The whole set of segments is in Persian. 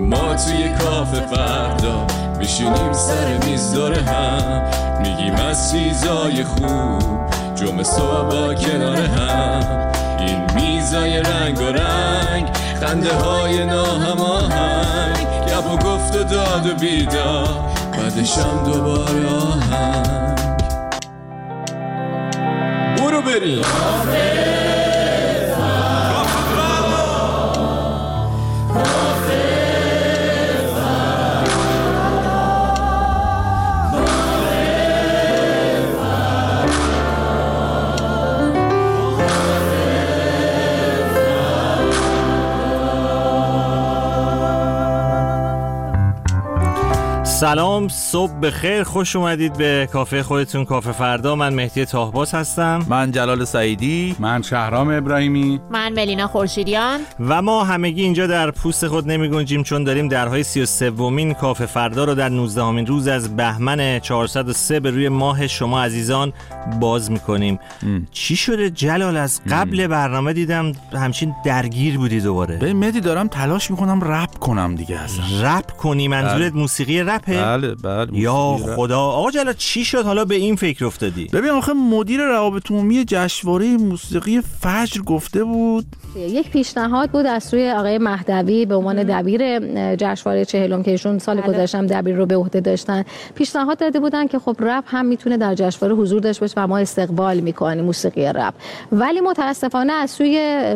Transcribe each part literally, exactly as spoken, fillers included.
ما توی کافه فردا میشینیم سر میز دور هم، میگیم از چیزای خوب جمعه صبح با کنار هم. این میزای رنگ و رنگ، خنده های ناهماهنگ، گپ و گفت و داد و بیدار، بعدشم دوباره آهنگ. برو بریم سلام، صبح بخیر، خوش اومدید به کافه خودتون، کافه فردا. من مهدی تاهباز هستم. من جلال سعیدی. من شهرام ابراهیمی. من ملینا خورشیدیان. و ما همگی اینجا در پوست خود نمی گنجیم، چون داریم درهای سی و سومین کافه فردا رو در نوزدهمین روز از بهمن چهارصد و سه به روی ماه شما عزیزان باز میکنیم. چی شده جلال؟ از قبل ام. برنامه دیدم همچین درگیر بودی دوباره. به مهدی دارم تلاش میکنم رپ کنم دیگه. اصلا رپ کنی؟ منظورت موسیقی رپه؟ بله بله. یا خدا آقا جلال چی شد حالا به این فکر افتادی؟ ببین آخه مدیر روابط عمومی جشنواره موسیقی فجر گفته بود یک پیشنهاد بود از سوی آقای مهدوی به عنوان دبیر جشنواره چهلم که ایشون سال گذشته دبیر رو به عهده داشتن، پیشنهاد داده بودن که خب رپ هم میتونه در جشنواره حضور داشته باشه و ما استقبال میکنیم موسیقی رپ. ولی متاسفانه از سوی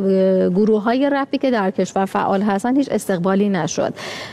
گروه‌های رپی که در کشور فعال هستن هیچ استقبالی نشد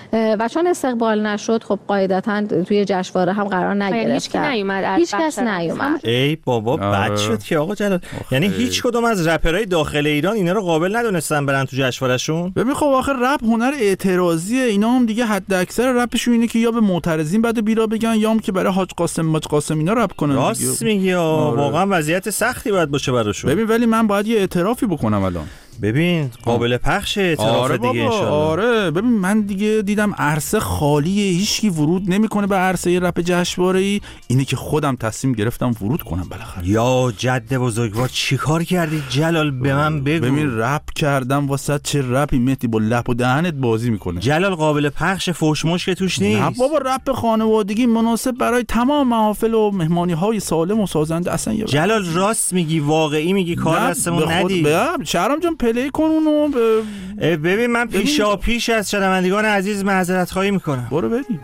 و چون استقبال نشد خب قاعدتاً توی جشنواره هم قرار نگرفت. هیچ کی نیومد، هیچ کس نیومد. ای بابا بد شد که آقا جلال. یعنی هیچ کدوم از رپرهای داخل ایران اینا رو قابل ندونستن برن تو جشنوارهشون؟ ببین خب آخه رپ هنر اعتراضیه، اینا هم دیگه حد اکثر رپشون اینه که یا به معترضین بعد بیرا بگن یا هم که برای حاج قاسم ماج قاسم اینا رپ کنن. راست میگی، واقعا وضعیت سختی باید باشه براشون. ببین ولی من باید یه اعترافی بکنم الان. ببین قابل پخش اعتراف آره دیگه ان شاءالله. آره ببین من دیگه دیدم عرصه خالیه، هیچکی ورود نمیکنه به عرصه رپ جشنواره‌ای. اینه که خودم تصمیم گرفتم ورود کنم بالاخره. یا جد بزرگوار چیکار کردی جلال؟ به من بگو. ببین رپ کردم واسه چه رپی مهدی، با لپ و دهنت بازی میکنه. جلال قابل پخش فوش مش که توش نیست. نه بابا رپ خانوادگی مناسب برای تمام محافل و مهمانی های سالم و سازنده. اصلا جلال راست میگی، واقعی میگی، کار دستمون ندی. شهرام جان پلی کن اونو. ب... ببین من پیشا پیش از شنوندگان عزیز معذرت خواهی میکنم. برو بریم.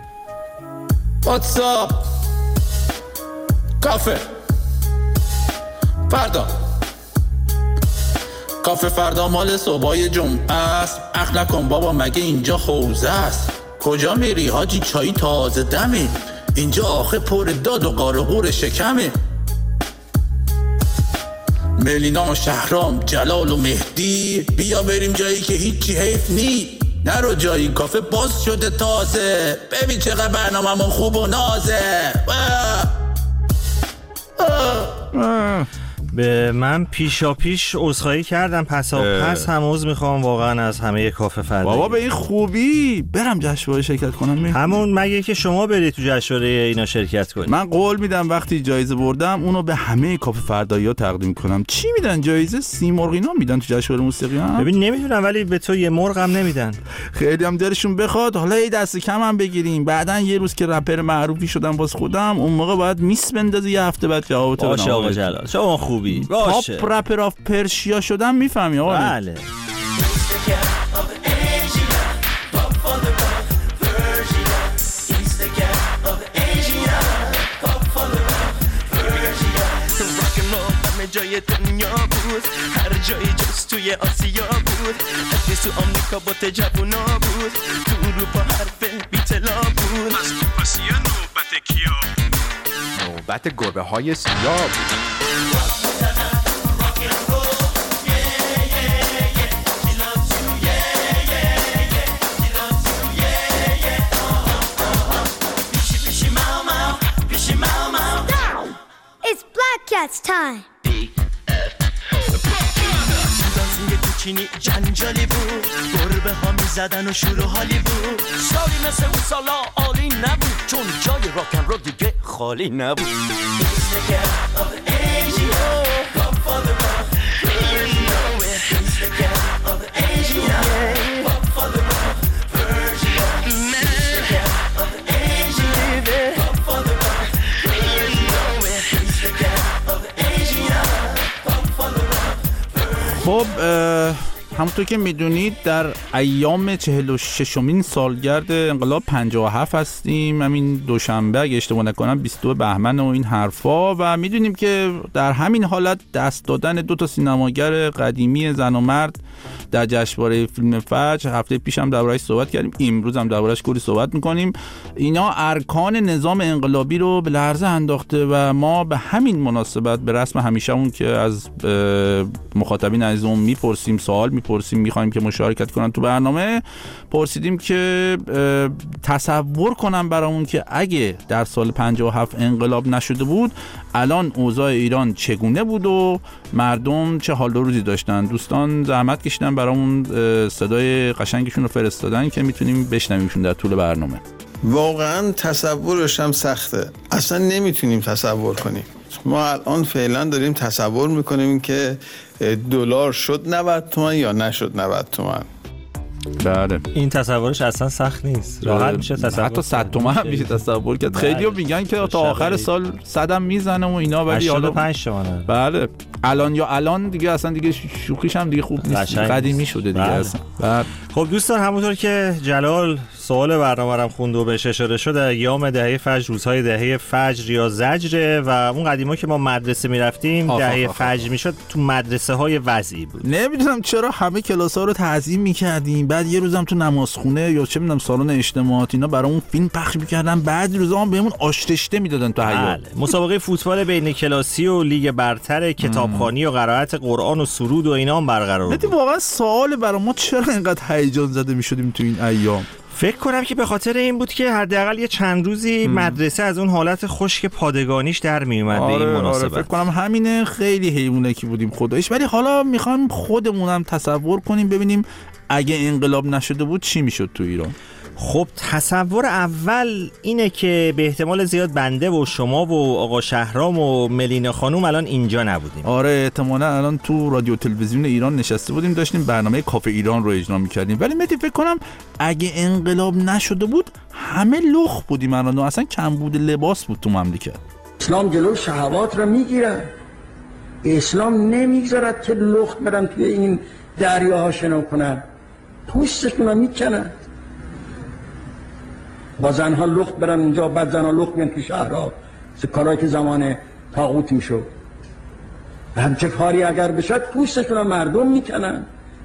واتساپ کافه فردا، کافه فردا مال صبحای جمعه است. اخ نکن بابا مگه اینجا حوزه است؟ کجا میری حاجی؟ چای تازه دمه اینجا، آخه پر داد و قارقور شکمه. ملینا، شهرام، جلال و مهدی، بیا بریم جایی که هیچی حیف نی. نرو جایی، کافه باز شده تازه، ببین چقدر برنامه‌مون خوب و نازه. آه. آه. به من پیشا پیش عذرخواهی کردم، پسا پس هم عذر میخوام واقعا از همه کافه فردا. بابا به این خوبی برم جشنواره شرکت کنم؟ همون مگه که شما برید تو جشنواره اینا شرکت کنید. من قول میدم وقتی جایزه بردم اونو به همه کافه فردایی‌ها تقدیم کنم. چی میدن جایزه؟ سی مرغ اینا میدن تو جشنواره موسیقی ها؟ ببین نمیدونم ولی به تو یه مرغ هم نمیدن. خیلی هم دلشون بخواد حالا یه دست کم هم بگیریم، بعدن یه روز که رپر معروفی شدم باز خودم، اون موقع باید میس بندازی، یه هفته بعد جوابت بدم. باشه آقا جلال، شما خوبی باشه. تاپ رپر آف پرشیا شدم، میفهمی آقا؟ بله. جای دنیا بود، هر جایی جز توی آسیا بود، ادریس تو آمریکا با تجوونا بود، تو اروپا حرف بیتلا بود. از تو آسیا نوبت کیا؟ نوبت گربه های سیاه بود. It's Black Cat's time. چینی جنجالی بود، گربه ها می زدن و شور و حالی بود. سالی مثل اون سالا عالی نبود، چون جای راکن رو دیگه خالی نبود. خب همونطور که میدونید در ایام چهل و ششمین سالگرد انقلاب پنجاه و هفت هستیم. همین دوشنبه اگه اشتباه نکنم بیست و دو بهمن و این حرفا، و میدونیم که در همین حالت دست دادن دو تا سینماگر قدیمی زن و مرد در جشنواره فیلم فجر، هفته پیش هم درباره‌اش صحبت کردیم، امروز هم درباره‌اش کلی صحبت می‌کنیم. اینا ارکان نظام انقلابی رو به لرزه انداخته و ما به همین مناسبت به رسم همیشه‌مون که از مخاطبین عزیزمون میپرسیم، سوال میپرسیم، می‌خوایم که مشارکت کنن تو برنامه، پرسیدیم که تصور کنم برامون که اگه در سال پنجاه و هفت انقلاب نشده بود الان اوضاع ایران چگونه بود و مردم چه حال و روزی داشتن. دوستان زحمت کشیدن برامون صدای قشنگشون رو فرستادن که میتونیم بشنویمشون در طول برنامه. واقعا تصورش هم سخته، اصلا نمیتونیم تصور کنیم. ما الان فعلا داریم تصور میکنیم که دلار شد نود تومن یا نشد نود تومن. بله این تصورش اصلا سخت نیست، راحت میشه تصور، حتی صد تومن هم میشه تصور کرد. خیلی‌ها میگن که تا آخر سال صدم میزنه و اینا، ولی حالا هشتاد و پنج تومنه. بله الان یا الان دیگه اصلا دیگه شوخیش هم دیگه خوب نیست، قدیمی شده دیگه اصلا. بله. خب دوستان، همونطور که جلال سوال برنامه رو خوند و بهش اشاره شد، ایام دهه فجر، روزهای دهه فجر یا زجر، و اون قدیما که ما مدرسه میرفتیم دهه فجر میشد، تو مدرسه های وضعی بود. نمیدونم چرا همه کلاس‌ها رو تعظیم میکردیم، بعد یه روزم تو نمازخونه یا چه میدونم سالن اجتماعات اینا برامون فیلم پخش میکردن، بعد روزا هم بهمون آشتشته میدادن تو حیاط. بله. مسابقه فوتبال بین کلاسی و لیگ برتر، کتابخوانی و قرائت قرآن و سرود و اینا هم برقرار بود. واقعا سوال برای ما چرا اینقدر هیجان زده میشدیم تو این ایام؟ فکر کنم که به خاطر این بود که حداقل یه چند روزی ام. مدرسه از اون حالت خشک پادگانیش در می اومد. آره، به این مناسبت آره، فکر کنم همینه. خیلی حیوانکی بودیم خداییش. ولی حالا میخوایم خودمونم تصور کنیم ببینیم اگه انقلاب نشده بود چی میشد تو ایران. خب تصور اول اینه که به احتمال زیاد بنده و شما و آقا شهرام و ملینا خانوم الان اینجا نبودیم. آره احتمالاً الان تو رادیو تلویزیون ایران نشسته بودیم، داشتیم برنامه کافه ایران رو اجرا می‌کردیم. ولی متی فکر کنم اگه انقلاب نشده بود همه لخ بودیم الان، اصلا کمبود لباس بود تو مملکت. اسلام جلو شهوات رو میگیره، اسلام نمیذارد که لخت برن توی این دریاها شنا کنن، پوستشون رو میکنن. با زنها لخت برن اونجا، بعد زنها لخت بیان تو شهرها، کارهایی که زمان طاغوت میشد. همچه کاری اگر بشد پوستشون رو مردم میکنن.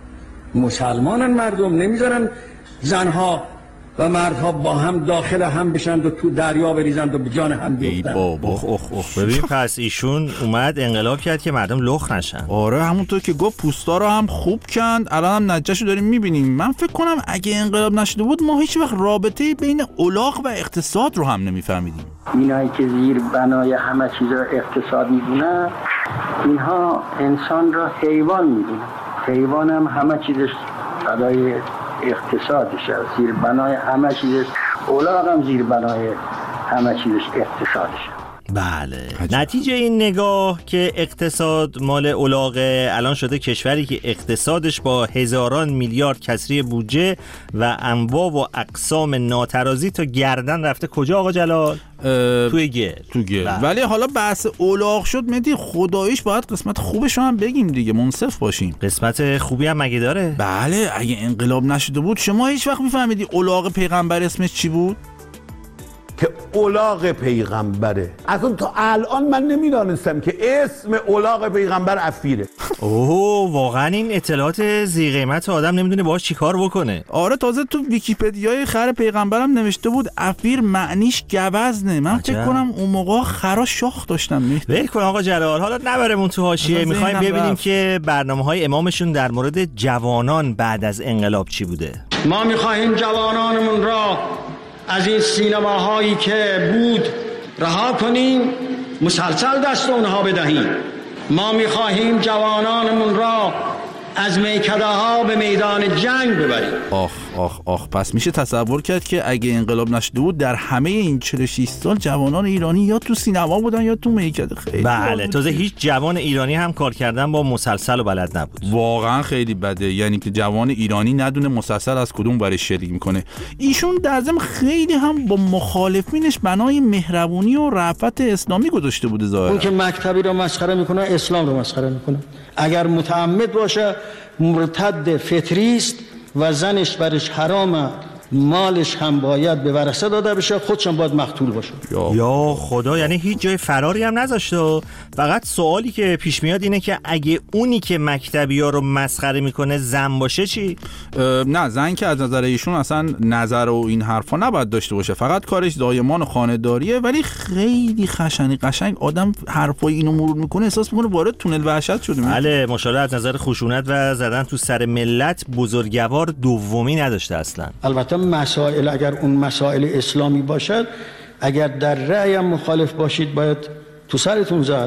مسلمانن مردم، نمیذارن زنها و مردها با هم داخل هم بشند و تو دریا بریزند و به جان هم بیفتند. اخ اخ اخ ببین پس ایشون اومد انقلاب کرد که مردم لخ نشن. آره همونطور که گفت پوستا رو هم خوب کند، الان هم نتیجهشو داریم میبینیم. من فکر کنم اگه انقلاب نشده بود ما هیچ وقت رابطه بین الاغ و اقتصاد رو هم نمیفهمیدیم. اینایی که زیر بنای همه چیز رو اقتصاد میدونن، اینها انسان را حیوان میدونن. حیوان هم همه چیزش برای اقتصادش است، زیر بنای همه چیزش. الاغ هم زیر بنای همه چیزش اقتصادش. بله عجب. نتیجه این نگاه که اقتصاد مال الاغه الان شده کشوری که اقتصادش با هزاران میلیارد کسری بودجه و انواع و اقسام ناترازی تا گردن رفته کجا آقا جلال؟ توی گل. تو گل. ولی حالا بحث الاغ شد مدی، خداییش باید قسمت خوبش هم بگیم دیگه، منصف باشیم. قسمت خوبی هم مگه داره؟ بله اگه انقلاب نشده بود شما هیچ وقت میفهمیدی الاغ پیغمبر اسمش چی بود؟ که الاغ پیغمبره. اصلا تا الان من نمیدانستم که اسم الاغ پیغمبر عفیره. اوه واقعا این اطلاعات ذی قیمت آدم نمیدونه باهاش چیکار بکنه. آره تازه تو ویکی‌پدیای خر پیغمبرم نوشته بود عفیر معنیش گوزنه. من فکر کنم اون موقع خرا شاخ داشتن. ول کن آقا جلال، حالا نبرمون تو حاشیه. میخوایم ببینیم رفت. که برنامه‌های امامشون در مورد جوانان بعد از انقلاب چی بوده. ما میخواهیم جوانانمون را از این سینماهایی که بود رها کنیم، مسلسل دست اونها بدهیم. ما میخواهیم جوانانمون را از میکده ها به میدان جنگ ببریم. آخ آخ آخ پس میشه تصور کرد که اگه انقلاب نشده بود در همه این چهل و شش سال جوانان ایرانی یا تو سینما بودن یا تو میکده. خیلی بله تازه هیچ جوان ایرانی هم کار کردن با مسلسل و بلد نبود. واقعا خیلی بده، یعنی که جوان ایرانی ندونه مسلسل از کدوم برای شریک میکنه. ایشون در ضمن خیلی هم با مخالفینش بنای مهربونی و رأفت اسلامی گذاشته بوده ظاهرا. اون که مکتبی رو مسخره میکنه اسلام رو مسخره میکنه. اگر متعمد باشه مرتد فطری است و زنش برش حرامه، مالش هم باید به ورثه داده بشه، خودش هم باید مقتول باشه. یا خدا، یعنی هیچ جای فراری هم نذاشته. فقط سوالی که پیش میاد اینه که اگه اونی که مکتبی ها رو مسخره میکنه زن باشه چی؟ نه، زن که از نظر ایشون اصلا نظر و این حرفا نباید داشته باشه، فقط کارش دایمان و خانه‌داریه. ولی خیلی خشنی قشنگ آدم حرفای اینو مرور میکنه احساس میکنه وارد تونل وحشت شده. بله، ماشاءالله از نظر خشونت و زدن تو سر ملت بزرگوار دومی نداشته اصلا. البته مسائل اگر اون مسائل اسلامی باشد، اگر در رأی هم مخالف باشید باید تو سرتون زد.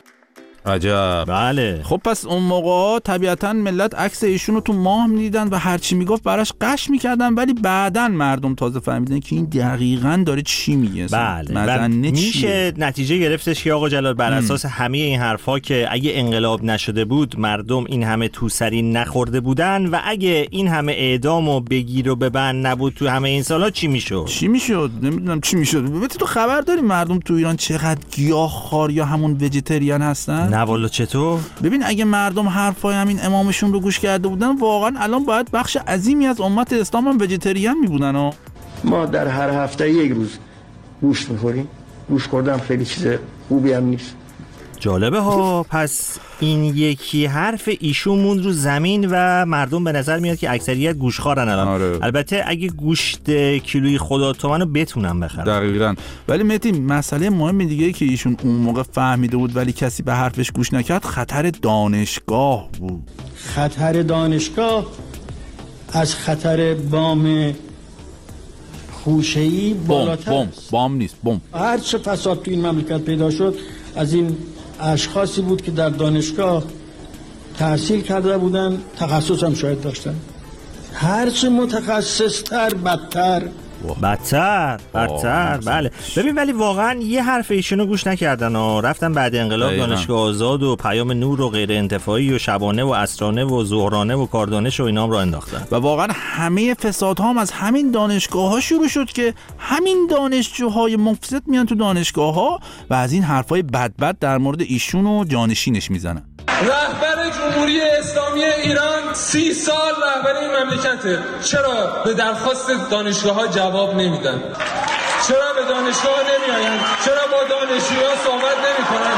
عجب. بله. خب پس اون موقع طبیعتا ملت عکس ایشونو تو ماه میدیدن و هرچی میگفت براش قش میکردن، ولی بعداً مردم تازه فهمیدن که این دقیقاً داره چی میگه. بله. بله. میشه نتیجه گرفتش که آقا جلال بر اساس همه این حرفا که اگه انقلاب نشده بود مردم این همه توسری نخورده بودن و اگه این همه اعدام و بگیر و ببند نبود تو همه این سالا چی میشد؟ چی میشد؟ نمیدونم چی میشد. ببین تو خبر داری مردم تو ایران چقدر گیاهخوار یا همون ویجیتریان هستن؟ نه والا چطور؟ ببین اگه مردم حرفای همین امامشون رو گوش کرده بودن واقعا الان باید بخش عظیمی از امت اسلام هم ویجیتریان می ها. ما در هر هفته یک روز گوشت میخوریم. گوشت خوردن خیلی چیز خوبی هم نیست. جالبه ها. پس این یکی حرف ایشون موند رو زمین و مردم به نظر میاد که اکثریت گوشخوارن الان. آره. البته اگه گوشت کیلویی خدا تومنو بتونن بخرن. دقیقاً. ولی مهدی مسئله مهم دیگه که ایشون اون موقع فهمیده بود ولی کسی به حرفش گوش نکرد، خطر دانشگاه بود. خطر دانشگاه از خطر بام خوشه‌ای بالاتر. بم بام نیست، بم. هر چه فساد تو این مملکت پیدا شد از این اشخاصی بود که در دانشگاه تحصیل کرده بودن، تخصص هم شاید داشتن. هرچه متخصص تر بدتر. بدتر بدتر. بله. ببین ولی واقعا یه حرف ایشونو گوش نکردن و رفتن بعد انقلاب دانشگاه آزاد و پیام نور و غیر انتفاعی و شبانه و عصرانه و ظهرانه و کاردانش و اینام را انداختن و واقعا همه فسادها هم از همین دانشگاه ها شروع شد که همین دانشجوهای مفسد میان تو دانشگاه ها و از این حرفای بد بد در مورد ایشون و جانشینش میزنن. رهبر جمهوری اسلامی ایران سی سال رهبر این مملکته، چرا به درخواست دانشگاه ها جواب نمیدن؟ چرا به دانشگاه نمیآیند؟ چرا با دانشجوها صحبت نمیکنن؟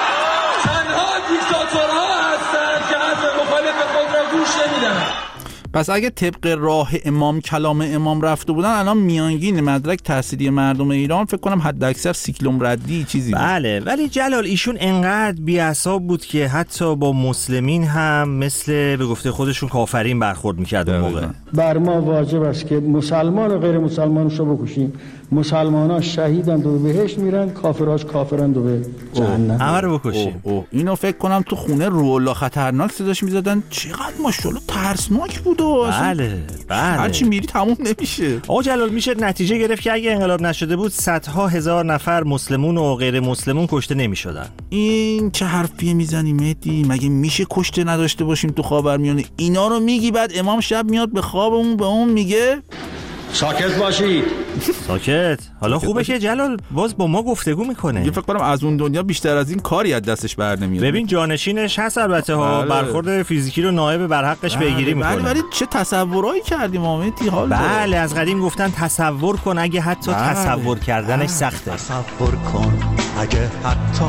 تنها دیکتاتورها هستند که حرف مخالف خود را گوش نمیدن. پس اگه طبق راه امام کلام امام رفته بودن الان میانگین مدرک تحصیلی مردم ایران فکر کنم حد اکثر سیکلوم ردی چیزی بود. بله. ولی جلال ایشون انقدر بی‌عصاب بود که حتی با مسلمین هم مثل به گفته خودشون کافرین برخورد میکرد اون موقع. بر ما واجب است که مسلمان و غیر مسلمانش رو بکشیم. مسلمان‌ها شهیدند و به بهشت میرن، کافراش کافرند و به جهنم. همه رو بکشیم. اوه اوه. اینو فکر کنم تو خونه روح‌الله خطرناک صداش میزدن. چقدر ماشاءالله ترسناک بود. بله بله. هرچی میری تموم نمیشه. آقا جلال میشه نتیجه گرفت که اگه انقلاب نشده بود صدها هزار نفر مسلمون و غیر مسلمون کشته نمیشدن. این چه حرفیه میزنی مهدی؟ مگه میشه کشته نداشته باشیم تو خاورمیانه؟ اینا رو میگی بعد امام شب میاد به خوابمون به اون میگه ساکت باشید. ساکت. حالا خوبه که جلال باز با ما گفتگو میکنه. یه فکر کنم از اون دنیا بیشتر از این کاری از دستش بر نمیاد. ببین جانشینش هست البته ها. برخورد فیزیکی رو نایب بر حقش پیگیری میکنه. بله. ولی چه تصورایی کردیم آمدی حال. بله از قدیم گفتن تصور کن اگه حتی بله. تصور کردنش سخته. تصور کن اگه حتی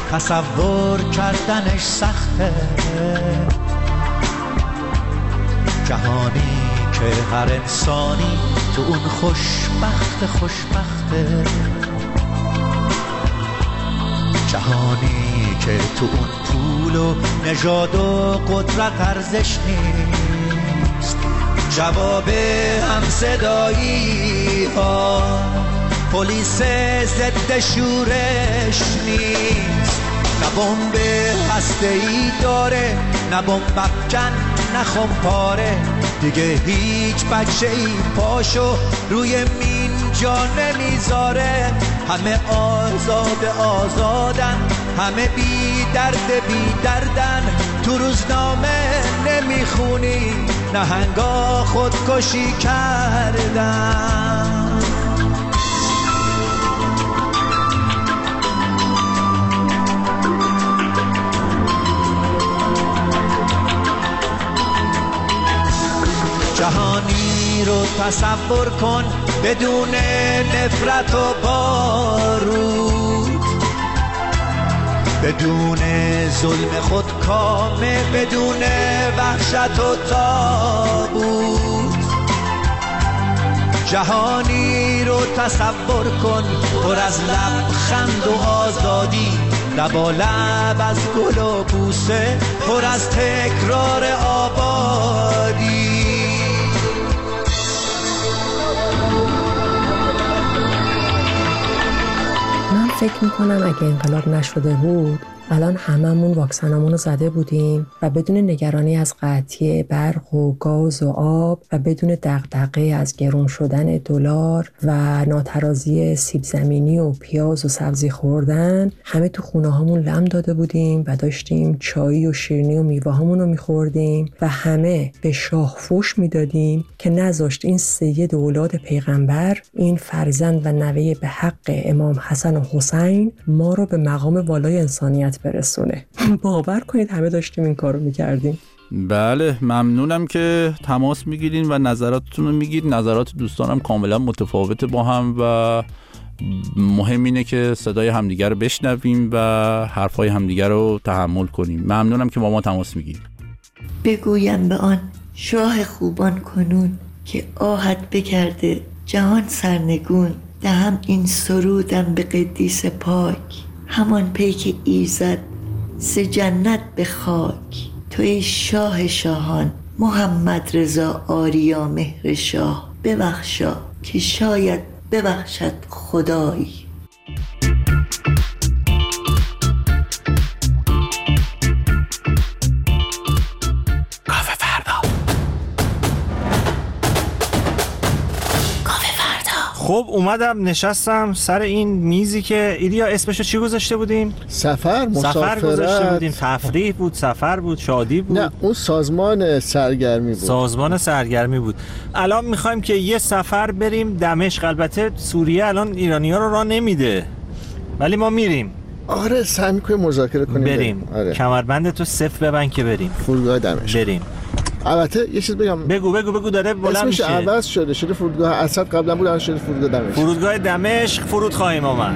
تصور کردنش سخته. جهانی که هر انسانی تو اون خوشبخت خوشبخته. جهانی که تو اون پول و نژاد و قدرت ارزش نیست. جواب همصدایی ها پلیس ضد شورش نیست. نه بمب هسته‌ای داره، نه بمب افکن، نه خمپاره. دیگه هیچ بچه‌ای پاشو روی مین جا نمیذاره. همه آزاد آزادن، همه بی درد بی دردن. تو روزنامه نمیخونی نهنگا خودکشی کردن. جهانی رو تصور کن بدون نفرت و بارود، بدون ظلم خودکامه، بدون وحشت و تابوت. جهانی رو تصور کن پر از لبخند و آزادی، لبالب از گل و بوسه، پر از تکرار آبادی. من فکر میکنم اگه انقلاب نشده بود الان هممون واکسنامون رو زده بودیم و بدون نگرانی از قطعی برق و گاز و آب و بدون دغدغه از گرون شدن دلار و ناترازی سیب زمینی و پیاز و سبزی خوردن همه تو خونه هامون لم داده بودیم و داشتیم چایی و شیرینی و میوه هامون رو میخوردیم و همه به شاه فوش میدادیم که نذاشت این سید اولاد پیغمبر، این فرزند و نوه به حق امام حسن و حسین ما رو به مقام والای انسانیت برسونه. باور کنید همه داشتیم این کارو میکردیم. بله ممنونم که تماس میگیرین و نظراتتون رو میگید. نظرات دوستانم کاملا متفاوته با هم و مهم اینه که صدای همدیگر رو بشنویم و حرفای همدیگر رو تحمل کنیم. ممنونم که با ما تماس میگیرین. بگویم به آن شاه خوبان کنون که آهت بکرده جهان سرنگون، دهم این سرودم به قدیس پاک، همان پیک ایزد ز جنت به خاک. توی شاه شاهان محمد رضا آریا مهر شاه، ببخشا که شاید ببخشد خدایی. خب اومدم نشستم سر این میزی که ایلیا اسمشو چی گذاشته بودیم؟ سفر، مسافرت. سفر گذاشته بودیم. تفریح بود، سفر بود، شادی بود. نه اون سازمان سرگرمی بود. سازمان سرگرمی بود. الان میخوایم که یه سفر بریم دمشق. البته سوریه الان ایرانی‌ها رو راه نمیده ولی ما میریم. آره سعی می‌کنیم مذاکره کنیم بریم. آره. کمربند تو صفر ببند که بریم. فرودگاه دمشق بریم. البته یه چیز بگم. بگو بگو بگو داره بلند میشه. اسمش عوض شده، شده فرودگاه اسد، قبلا بود الان شده فرودگاه دمشق. فرودگاه دمشق فرود خواهیم آمد.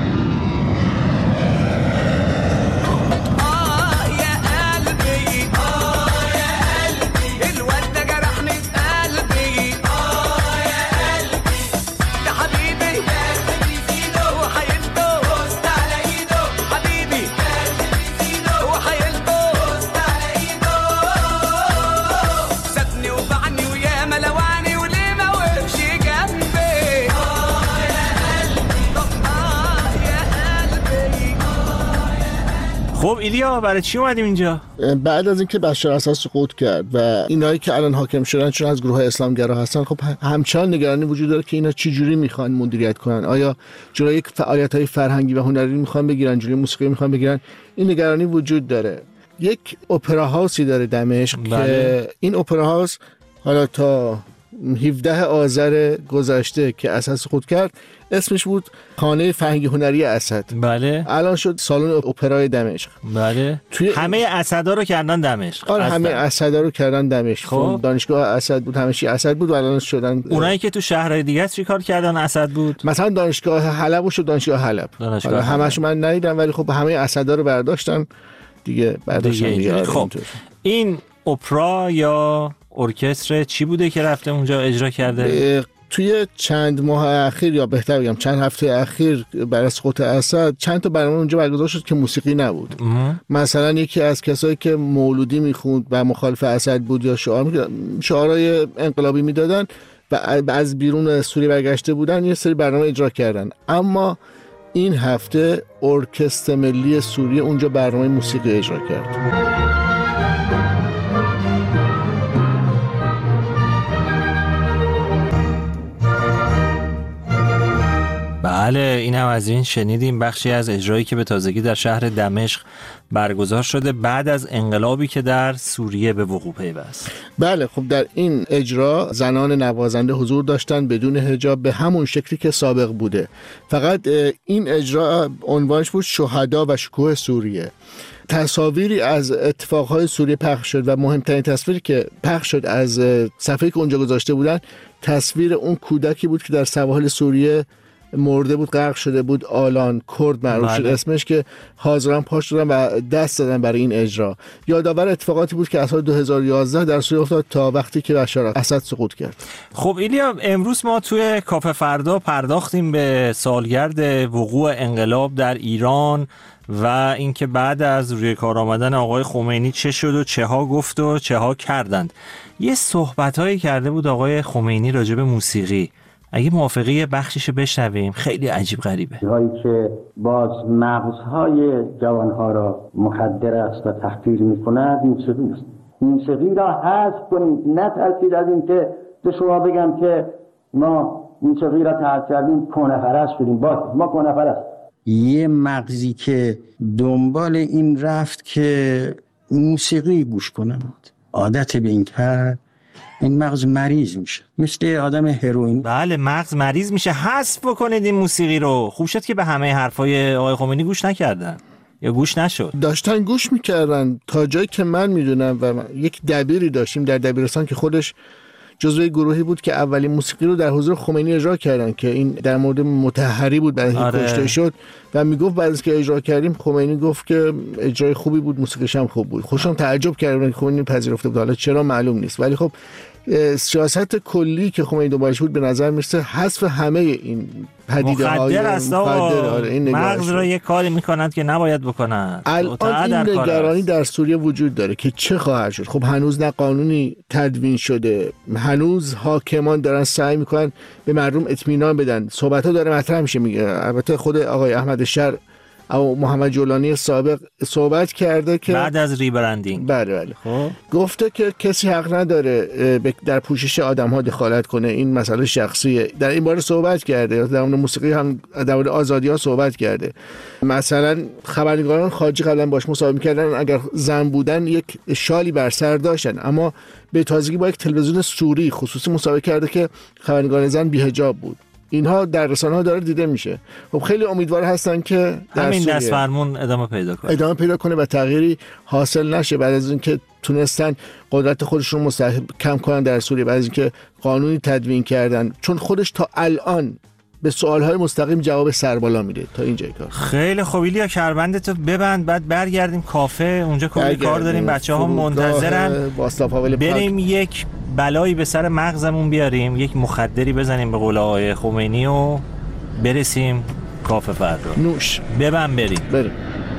خب ایلیا برای چی اومدیم اینجا؟ بعد از اینکه بشار اسد سقوط کرد و اینایی که الان حاکم شدن چون از گروه اسلامگرا هستن، خب همچنان نگرانی وجود داره که اینا چه جوری میخوان مدیریت کنن. آیا جلوی فعالیت‌های فرهنگی و هنری میخوان بگیرن، جلوی موسیقی میخوان بگیرن؟ این نگرانی وجود داره. یک اپرا هاوسی داره دمشق بله. که این اپرا هاوس حالا تا هفدهم آذر گذشته که اسد سقوط کرد اسمش بود خانه فرهنگی هنری اسد. بله. الان شد سالن اپرای دمشق. بله. توی همه اسدا رو کردن دمشق. آره همه اسدا رو کردن دمشق. خب دانشگاه اسد بود، همه چی اسد بود و الان شدن. اونایی که تو شهرهای دیگه چی کار کردن اسد بود؟ مثلا دانشگاه حلب و شد دانشگاه حلب. حالا همه‌شو من ندیدم ولی خب همه اسدا رو برداشتن دیگه برداشتن دیگه. خب این اپرا یا ارکستر چی بوده که رفته اونجا اجرا کرده؟ توی چند ماه اخیر یا بهتر بگم چند هفته اخیر بعد از سقوط اسد چند تا برنامه اونجا برگزار شد که موسیقی نبود. مثلا یکی از کسایی که مولودی میخوند و مخالف اسد بود یا شعار شعارهای انقلابی میدادن و از بیرون سوریه برگشته بودن یه سری برنامه اجرا کردن. اما این هفته ارکستر ملی سوریه اونجا برنامه موسیقی اجرا کرد. بله اینم از این شنیدیم، بخشی از اجرایی که به تازگی در شهر دمشق برگزار شده بعد از انقلابی که در سوریه به وقوع پیوست. بله خب در این اجرا زنان نوازنده حضور داشتن بدون حجاب به همون شکلی که سابق بوده، فقط این اجرا عنوانش بود شهدا و شکوه سوریه. تصاویری از اتفاقهای سوریه پخش شد و مهمترین تصویری که پخش شد از صفحه‌ای که اونجا گذاشته بودن تصویر اون کودکی بود که در سواحل سوریه مرده بود، غرق شده بود، آلان کرد معروف شد اسمش، که حاضران پاش دادن و دست دادن برای این اجرا. یادآور اتفاقاتی بود که از سال دو هزار و یازده در سوریه افتاد تا وقتی که بشار اسد سقوط کرد. خب ایلیا، امروز ما توی کافه فردا پرداختیم به سالگرد وقوع انقلاب در ایران و اینکه بعد از روی کار آمدن آقای خمینی چه شد و چه ها گفت و چه ها کردند. یه صحبتایی کرده بود آقای خمینی راجع به موسیقی، اگه موافقی بخشیشو بشنویم، خیلی عجیب غریبه. هایی که باز مغزهای جوانها را مخدر است و تحقیر می‌کند موسیقی است. موسیقی را حذف کنید، نه ترسید از این که به شما بگم که ما موسیقی را تحقیر کردیم کهنه پرست شدیم. با ما کهنه پرست. یه مغزی که دنبال این رفت که موسیقی گوش کنند، عادت به این کرد، این مغز مریض میشه، مثل آدم هروئین. بله مغز مریض میشه. حذف بکنید این موسیقی رو. خوب شد که به همه حرفای آقای خمینی گوش نکردن یا گوش نشد. داشتن گوش میکردن تا جایی که من میدونم و من یک دبیری داشتیم در دبیرستان که خودش جزوی گروهی بود که اولین موسیقی رو در حضور خمینی اجرا کردن که این در مورد مطهری بود بعد اینکه آره. کشته شد و میگفت بعد از که اجرا کردیم خمینی گفت که اجرای خوبی بود، موسیقیش هم خوب بود. خوشم تعجب کردن که خمینی پذیرفته بود، حالا چرا معلوم نیست، ولی خب سیاست کلی که خمینی دنبالش بود به نظر میرسه حذف همه این پدیده های مخدر است. آره مغز را یک کاری میکنند که نباید بکنند. الان این نگرانی در سوریه وجود داره که چه خواهد شد. خب هنوز نه قانونی تدوین شده، هنوز حاکمان دارن سعی میکنن به مردم اطمینان بدن، صحبت ها داره مطرح میشه. میگه البته خود آقای احمد شر او محمد جولانی سابق صحبت کرده که بعد از ریبرندینگ بله بله خب گفته که کسی حق نداره در پوشش آدم ها دخالت کنه، این مسئله شخصیه. در این باره صحبت کرده، در مورد موسیقی هم در مورد آزادی ها صحبت کرده. مثلا خبرنگاران خارجی قبلا باش مصاحبه می‌کردن، اگر زن بودن یک شالی بر سر داشتن، اما به تازگی با یک تلویزیون سوری خصوصی مصاحبه کرده که خبرنگار زن بی‌حجاب بود. اینها در رسانه‌ها داره دیده میشه. خب خیلی امیدوار هستن که همین دست فرمون ادامه پیدا کنه ادامه پیدا کنه و تغییری حاصل نشه بعد از اینکه تونستن قدرت خودشون مستحکم کنن در سوریه، بعد از اینکه قانونی تدوین کردن، چون خودش تا الان به سوالهای مستقیم جواب سربالا میده تا اینجای کار. خیلی خوب ایلیا، کربندتو ببند بعد برگردیم کافه، اونجا کلی کار داریم، بچه‌ها منتظرن. بریم یک بلایی به سر مغزمون بیاریم، یک مخدری بزنیم به قول آقای خمینی و برسیم کافه فردا. نوش ببند بریم بریم.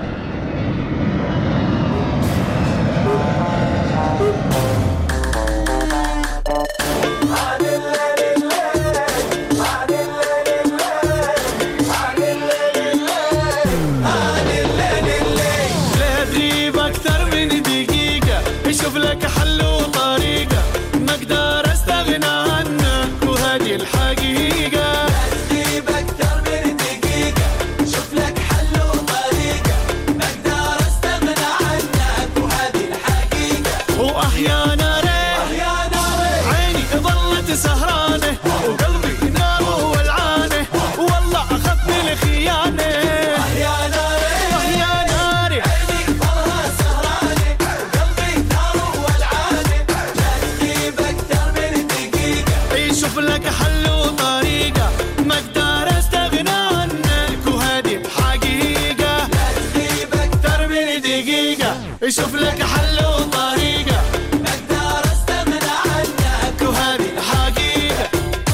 شوف لك حل وطريقة أقدر أستغنى عنك وهذه الحقيقة.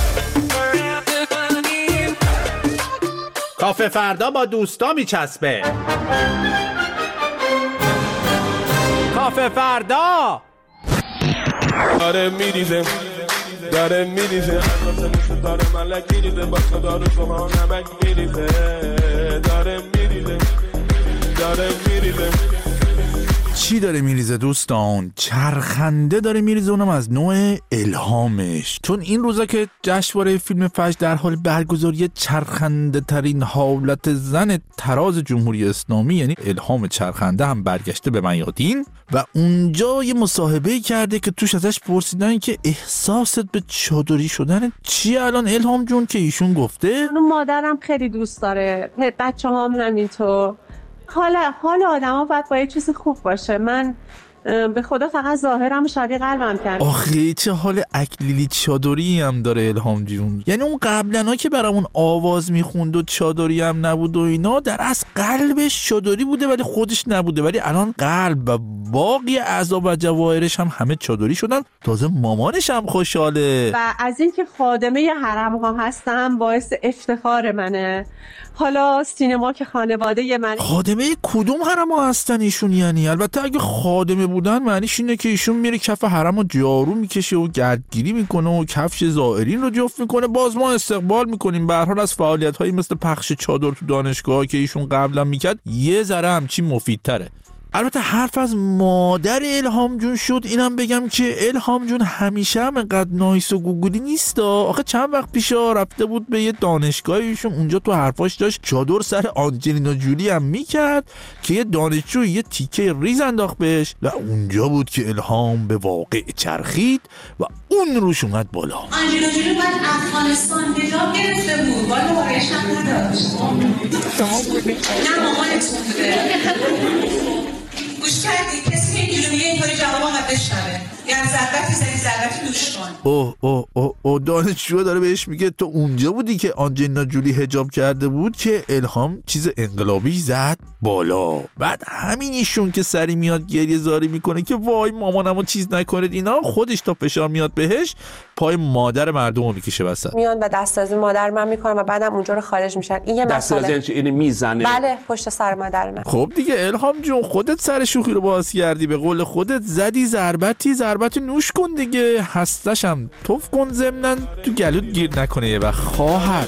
کافه فردا با دوستا میچسبه. کافه فردا داره میریزه داره میریزه داره ملک میریزه باسه داره شما نمک میریزه داره میریزه داره میریزه چی داره میریزه دوستان؟ چرخنده داره میریزه، اونم از نوع الهامش. چون این روزا که جشنواره فیلم فجر در حال برگزاری چرخنده ترین حالت زن تراز جمهوری اسلامی یعنی الهام چرخنده هم برگشته به میادین و اونجا یه مصاحبه کرده که توش ازش پرسیدن که احساست به چادری شدن چیه الان الهام جون، که ایشون گفته مادرم خیلی دوست داره، بچه‌هام همینطور. حال حال آدما باید با یه چیز خوب باشه. من به خدا فقط ظاهرم شادی قلبم کرد. آخه چه حال اکلیلی چادری هم داره الهام جون. یعنی اون قبلنا که برامون آواز میخوند و چادری هم نبود و اینا، در اصل قلبش چادری بوده ولی خودش نبوده، ولی الان قلب و باقی اعضا و جواهرش هم همه چادری شدن. تازه مامانش هم خوشحاله. و از اینکه خادمه حرم ها هستم باعث افتخار منه. حالا سینما که خانواده من. خادمه کدوم حرم ها هستن ایشون؟ یعنی البته اگه خادمه بودن معنیش اینه که ایشون میره کف حرم رو جارو میکشه و گردگیری میکنه و کفش زائرین رو جفت میکنه. باز ما استقبال میکنیم به هر حال از فعالیت هایی مثل پخش چادر تو دانشگاه که ایشون قبلا میکرد، یه ذره همچی مفیدتره. البته حرف از مادر الهام جون شد، اینم بگم که الهام جون همیشه هم انقدر نایس و گوگلی نیست. آخه چند وقت پیشا رفته بود به یه دانشگاهیشون، اونجا تو حرفاش داشت چادر سر آنجلینا جولی هم میکرد که یه دانشجو یه تیکه ریز انداخت بهش و اونجا بود که الهام به واقع چرخید و اون روش اومد بالا. آنجلینا جولی بعد افغانستان حجاب گرفته بود، بالا بارش هم نداشت. نه مامانتون بوده. گوش کردی کسی که اینجوری میگه اینطوری جواب آمد بشنوه، یعنی ضربتی زدی ضربتی دوش کن. اوه اوه اوه او دانشجو داره بهش میگه تو اونجا بودی که آنجلینا جولی حجاب کرده بود که الهام چیز انقلابی زد بالا. بعد همین ایشون که سری میاد گریه زاری میکنه که وای مامانمو چیز نکنید اینا، خودش تا فشار میاد بهش پای مادر مردم رو میکشه وسط. میان و دست از مادر من میکنن و بعدم اونجا رو خارج میشن. این یه مسئله. دست از این میزنه. بله پشت سر مادر من. خب دیگه الهام جون خودت سر شوخی رو باز کردی، به قول خودت زدی ضربتی، ضربت نوش کن دیگه، هستش هم توف کن ضمناً تو گلوت گیر نکنه یه وقت خواهر.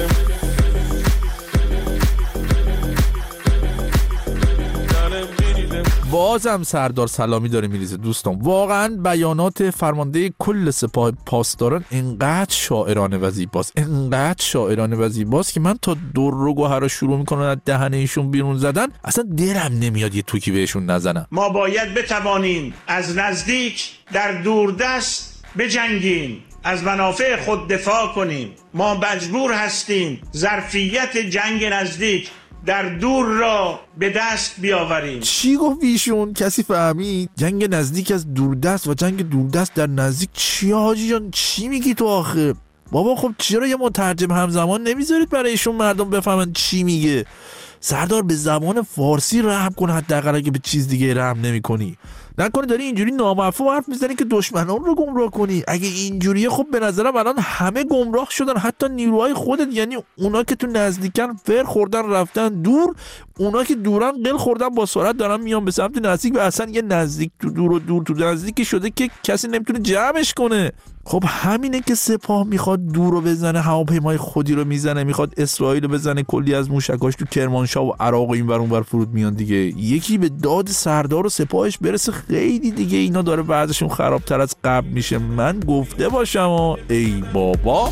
بازم سردار سلامی داره میریزه دوستان. واقعا بیانات فرمانده کل سپاه پاسداران انقدر شاعرانه و زیباست، انقدر شاعرانه و زیباست که من تا در و گوهر رو شروع میکنم از دهن ایشون بیرون زدن اصلا دلم نمیاد یه توکی بهشون نزنم. ما باید بتوانیم از نزدیک در دوردست بجنگیم، از منافع خود دفاع کنیم. ما مجبور هستیم ظرفیت جنگ نزدیک در دور را به دست بیاوریم. چی گفت ایشون؟ کسی فهمید؟ جنگ نزدیک از دوردست و جنگ دوردست در نزدیک چی حاجی جان؟ چی میگی تو آخه؟ بابا خب چرا یه مترجم همزمان نمیذارید برای ایشون مردم بفهمن چی میگه؟ سردار به زبان فارسی رحم کن، حداقل اگه به چیز دیگه رحم نمیکنی. نکنه داری اینجوری نامفهوم حرف میزنی که دشمنان رو گمراه کنی. اگه اینجوریه خب به نظرم الان همه گمراه شدن، حتی نیروهای خودت، یعنی اونا که تو نزدیکن فر خوردن رفتن دور، اونا که دورن قل خوردن با سرعت دارن میان به سمت نزدیک و اصلا یه نزدیک تو دور و دور تو نزدیکی شده که کسی نمیتونه جمعش کنه. خب همینه که سپاه میخواد دور رو بزنه، هواپیمای خودی رو میزنه، میخواد اسرائیل رو بزنه، کلی از موشکاش تو کرمانشاه و عراق و این ور اون ور فرود میان دیگه. یکی به داد سردار و سپاهش برسه خیلی دیگه اینا داره وضعشون خرابتر از قبل میشه. من گفته باشم و ای بابا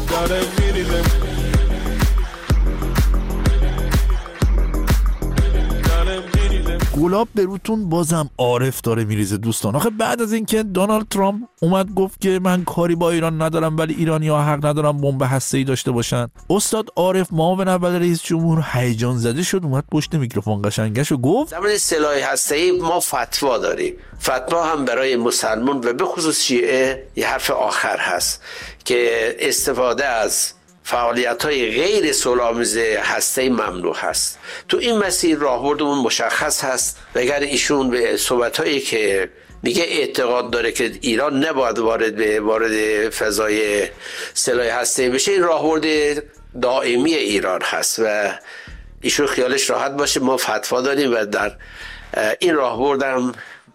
گلاب به روتون بازم عارف داره میریزه دوستان. آخه بعد از اینکه دونالد ترامپ اومد گفت که من کاری با ایران ندارم ولی ایرانی‌ها حق ندارن بمب هسته‌ای داشته باشن، استاد عارف معاون اول رئیس جمهور هیجان زده شد، اومد پشت میکروفون قشنگش و گفت در مورد سلاح هسته‌ای ما فتوا داریم. فتوا هم برای مسلمان و به خصوص شیعه یه حرف آخر هست که استفاده از فعالیت‌های غیر صلح‌آمیز هسته‌ای ممنوع هست. تو این مسیر راهبردمون مشخص هست و اگر ایشون به صحبت‌هایی که میگه اعتقاد داره که ایران نباید وارد به وارد فضای سلاح هسته‌ای بشه، این راهبرد دائمی ایران هست و ایشون خیالش راحت باشه. ما فتوا داریم و در این راهبردم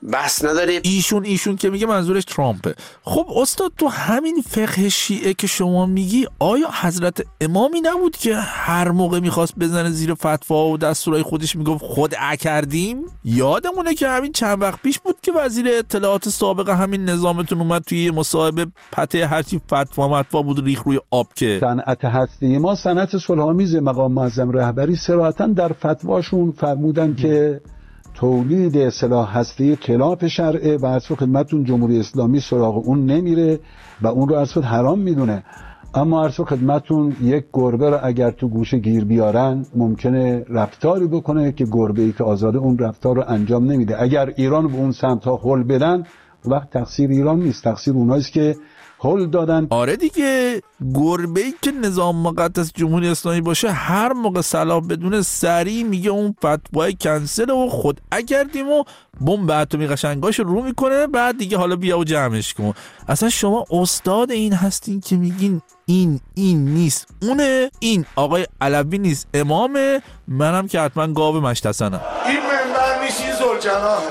بحث نداریم. ایشون ایشون که میگه منظورش ترامپه. خب استاد تو همین فقه شیعه که شما میگی آیا حضرت امامی نبود که هر موقع میخواست بزنه زیر فتوا و دستورای خودش میگفت خدعه کردیم؟ یادمونه که همین چند وقت پیش بود که وزیر اطلاعات سابق همین نظامتون اومد توی یه مصاحبه پته هرچی فتوا متوا بود ریخ روی آب که صنعت هستی ما صنعت صلح‌آمیز مقام معظم رهبری صراحتاً در فتواشون فرمودن که تولید سلاح هستی خلاف شرعه و عرض خدمتتون جمهوری اسلامی سراغ اون نمیره و اون رو عرض حرام میدونه. اما عرض خدمتتون یک گربه رو اگر تو گوشه گیر بیارن ممکنه رفتاری بکنه که گربه‌ای که آزاده اون رفتار رو انجام نمیده. اگر ایران به اون سمت ها هل بدن وقت تقصیر ایران نیست، تقصیر اوناییست که هل دادن. آره دیگه، گربه‌ای که نظام مقدس جمهوری اسلامی باشه هر موقع صلاح بدون سری میگه اون فتوای کنسل و خدعه کردیم و بمب اتمی قشنگاش رو میکنه، بعد دیگه حالا بیا و جمعش کن. اصلا شما استاد این هستین که میگین این این نیست اونه، این آقای علوی نیست امامه، منم که حتما گاو مشتسنم. این منبر نیست، این زلجناحه.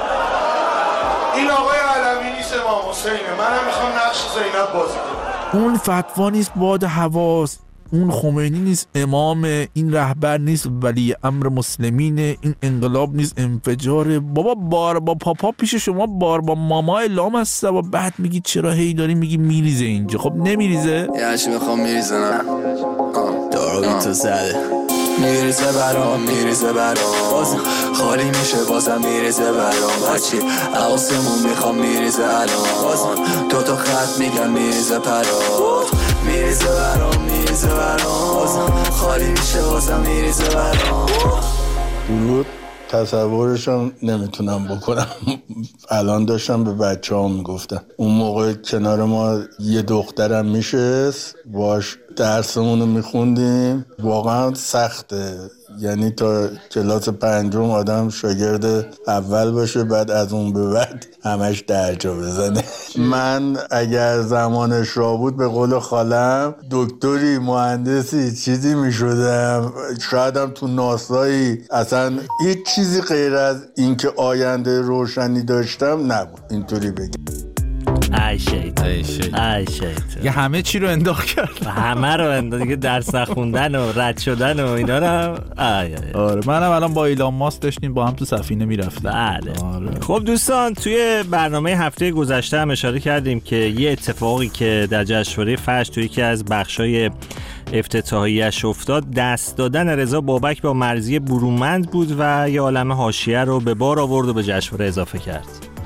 این آقای علوی نیست، امام حسینه. منم میخوام نقش زینب بازی کنم. اون فتوا نیست باد حواس، اون خمینی نیست امام، این رهبر نیست ولی امر مسلمینه، این انقلاب نیست انفجاره. بابا بار با پاپا پیش شما بار با ماما اعلام هسته و بعد میگی چرا هی داری میگی میریزه اینجا. خب نمیریزه؟ یه چی میخوام میریزه نه دارو تو زده میریزه برام میریزه برام باز خالی میشه بازم میریزه برام هرچی آسمون میخوام میریزه الان باز تو تو خط میگم میریزه پرام میریزه برام میریزه برام باز خالی میشه بازم میریزه برام. درود تصورشم نمیتونم بکنم. الان داشتم به بچه ها میگفتم اون موقع کنار ما یه دخترم میشست باش درسمونو میخوندیم، واقعا سخته، یعنی تا کلاس پنجم آدم شاگرد اول باشه بعد از اون به بعد همش درجا بزنه. من اگر زمانش را بود به قول خالم دکتری مهندسی چیزی میشدم، شایدم تو ناسایی، اصلا هیچ چیزی غیر از اینکه آینده روشنی داشتم نبود اینطوری بگم. ای شیطان ای شیطان ای شیطان یه همه چی رو انداخت کرد، همه رو انداخت دیگه، درس خوندن و رد شدن و اینا رو. آی آی. آره منم الان با ایلان ماسک داشتیم با هم تو سفینه میرفتیم. بله. آره. خب دوستان توی برنامه هفته گذشته هم اشاره کردیم که یه اتفاقی که در جشنواره فجر توی یکی از بخشای افتتاحیه‌اش افتاد دست دادن رضا بابک با مرضیه برومند بود و یه عالمه حاشیه رو به بار آورد و به جشنواره اضافه کرد.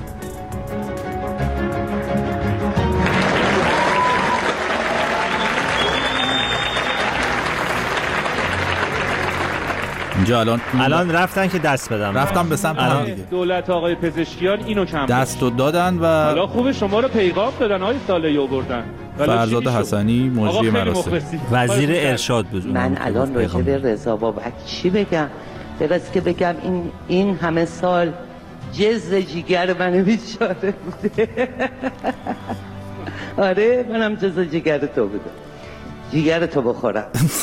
اینجا الان الان رفتن که دست بدن، رفتن به سمت هم دیگه. دولت آقای پزشکیان اینو کم دست رو دادن و حالا خوب شما رو پیغام دادن آقای ساله آوردن. فرزاد حسنی مجری مراسم وزیر ارشاد بود. من الان راجع به رضا بابک چی بگم؟ درست که بگم این این همه سال جز جیگر منو بیچاره بوده. آره منم جز جیگر تو بودم، جیگر تو بخورم.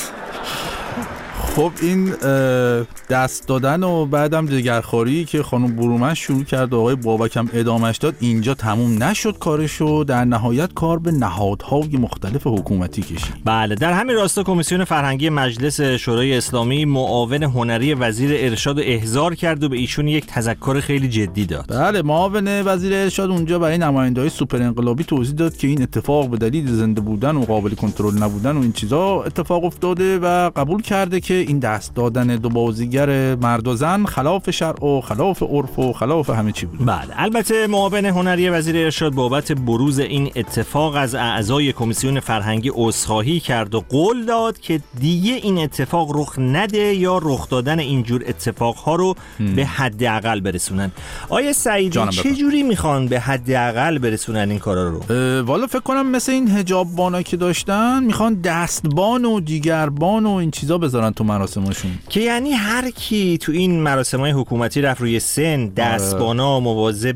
خب این دست دادن و بعدم جگرخواری که خانم برومند شروع کرد و آقای بابک هم ادامهش داد اینجا تموم نشد کارشو، در نهایت کار به نهادهای مختلف حکومتی کشید. بله در همین راستا کمیسیون فرهنگی مجلس شورای اسلامی معاون هنری وزیر ارشاد احضار کرد و به ایشون یک تذکر خیلی جدی داد. بله معاون وزیر ارشاد اونجا برای نماینده‌های سوپر انقلابی توضیح داد که این اتفاق به دلیل زنده بودن و قابل کنترل نبودن و این چیزا اتفاق افتاده و قبول کرده که این دست دادن دو بازیگر مرد و زن خلاف شرع و خلاف عرف و خلاف همه چی بود. بله البته معاون هنری وزیر ارشاد بابت بروز این اتفاق از اعضای کمیسیون فرهنگی عذرخواهی کرد و قول داد که دیگه این اتفاق رخ نده یا رخ دادن اینجور اتفاقها رو هم. به حداقل برسونن. آیه سعیدی چه جوری میخوان به حداقل برسونن این کارا رو؟ والا فکر کنم مثل این حجاب بانا که داشتن میخوان دستبان و جیگربان و این چیزا بذارن تو مراسماشون، که یعنی هر کی تو این مراسم‌های حکومتی رفت روی سن دستبانا مواظب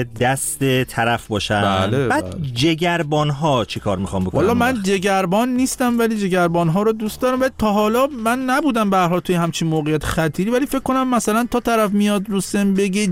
دست طرف باشن. بله بعد بله. جگربان‌ها چی کار میخوام بکنم؟ والا من جگربان نیستم ولی جگربان‌ها رو دوست دارم، ولی تا حالا من نبودم به هر حال توی همچین موقعیت خطیری، ولی فکر کنم مثلا تا طرف میاد رو سن بگه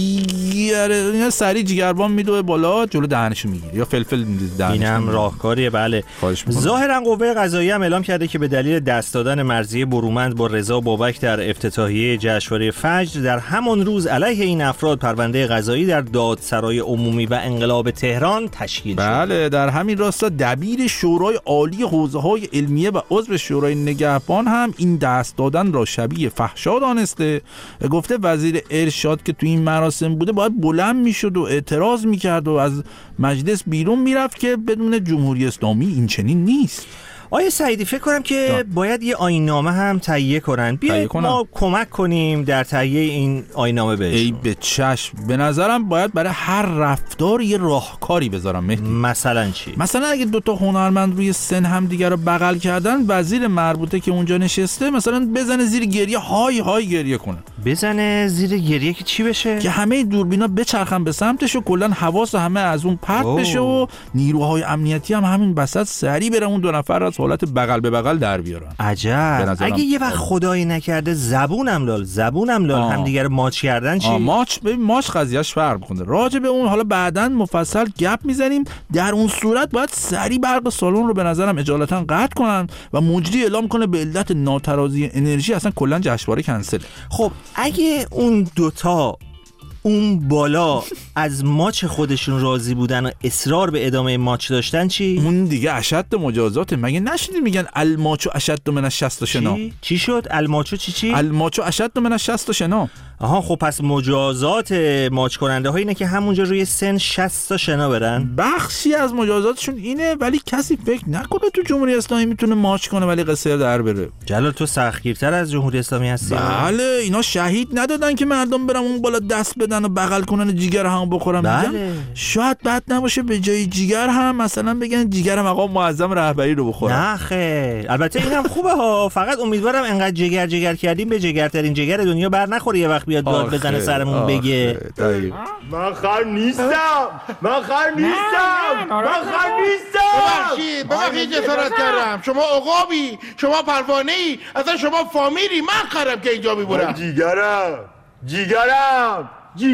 جیگر، اینا سری جگربان میدوه بالا جلو دهنشو میگیره یا فلفل میندازه دهنش. اینم راهکاریه. بله. ظاهرا قوه قضاییه هم اعلام کرده که به دلیل دست دادن مرضیه برومند با رضا بابک در افتتاحیه جشنواره فجر در همان روز علیه این افراد پرونده قضایی در دادسرای عمومی و انقلاب تهران تشکیل شد. بله، در همین راستا دبیر شورای عالی حوزه‌های علمیه و عضو شورای نگهبان هم این دست دادن را شبیه فحشا دانسته. گفته وزیر ارشاد که تو این مراسم بوده باید بلند میشد و اعتراض میکرد و از مجلس بیرون میرفت که بدون جمهوری اسلامی این چنین نیست. آیه سعیدی فکر کنم که دا. باید یه آیین‌نامه هم تهیه کنن. بیایید ما کمک کنیم در تهیه این آیین‌نامه بهشون. ای به چشم. به نظرم باید برای هر رفتار یه راهکاری بذارم مهدی. مثلا چی؟ مثلا اگه دوتا هنرمند روی سن هم دیگر رو بغل کردن، وزیر مربوطه که اونجا نشسته مثلا بزنه زیر گریه، های های گریه کنه. بزنه زیر گریه که چی بشه؟ که همه دوربینا بچرخن به سمتش و کلا حواس همه از اون پرت بشه و نیروهای امنیتی هم همین وسط سریع برن اون دو نفر را حالت بغل به بغل در بیارن. عجب. اگه یه وقت خدایی نکرده زبونم لال زبونم لال هم دیگه ماچ کردن چی؟ ماچ ببین ماچ قضیهش فرق میکنه. راجع به اون حالا بعداً مفصل گپ میزنیم. در اون صورت باید سریع برق سالن رو به نظرم اجالتا قطع کنن و مجری اعلام کنه به علت ناترازی انرژی اصلا کلا جشنواره کنسل. خب اگه اون دوتا اون بالا از ماچ خودشون راضی بودن و اصرار به ادامه ماچ داشتن چی؟ اون دیگه اشد مجازات. مگه نشدی میگن الماچو اشد من الشصت شنا؟ چی؟ چی شد؟ الماچو چی چی؟ الماچو اشد من الشصت شنا. آها خب پس مجازات ماچ کننده ها اینه که همونجا روی سن شصت تا شنا برن. بخشی از مجازاتشون اینه، ولی کسی فکر نکنه تو جمهوری اسلامی میتونه ماچ کنه ولی قصر در بره. جلال تو سختگیرتر از جمهوری اسلامی هستی. بله اینا شهید ندادن که مردم برن اون بالا دست بدن و بغل کنن جیگر هم بخورن. بله. شاید بد نباشه به جای جیگر هم مثلا بگن جیگر مقام معظم رهبری رو بخورن. نه خیر، البته اینم خوبه ها، فقط امیدوارم انقدر جگر جگر کردیم به جگرترین جگر دنیا بر نخوره یه وقت بیاد داد بزنه سرمون بگه من خر نیستم من خر نیستم من خر نیستم. ببخشید ببخشید جسارت کردم. شما عقابی، شما پروانه‌ای، اصلا شما فامیلی. من خرم که اینجا میبرم. جیگرم جیگرم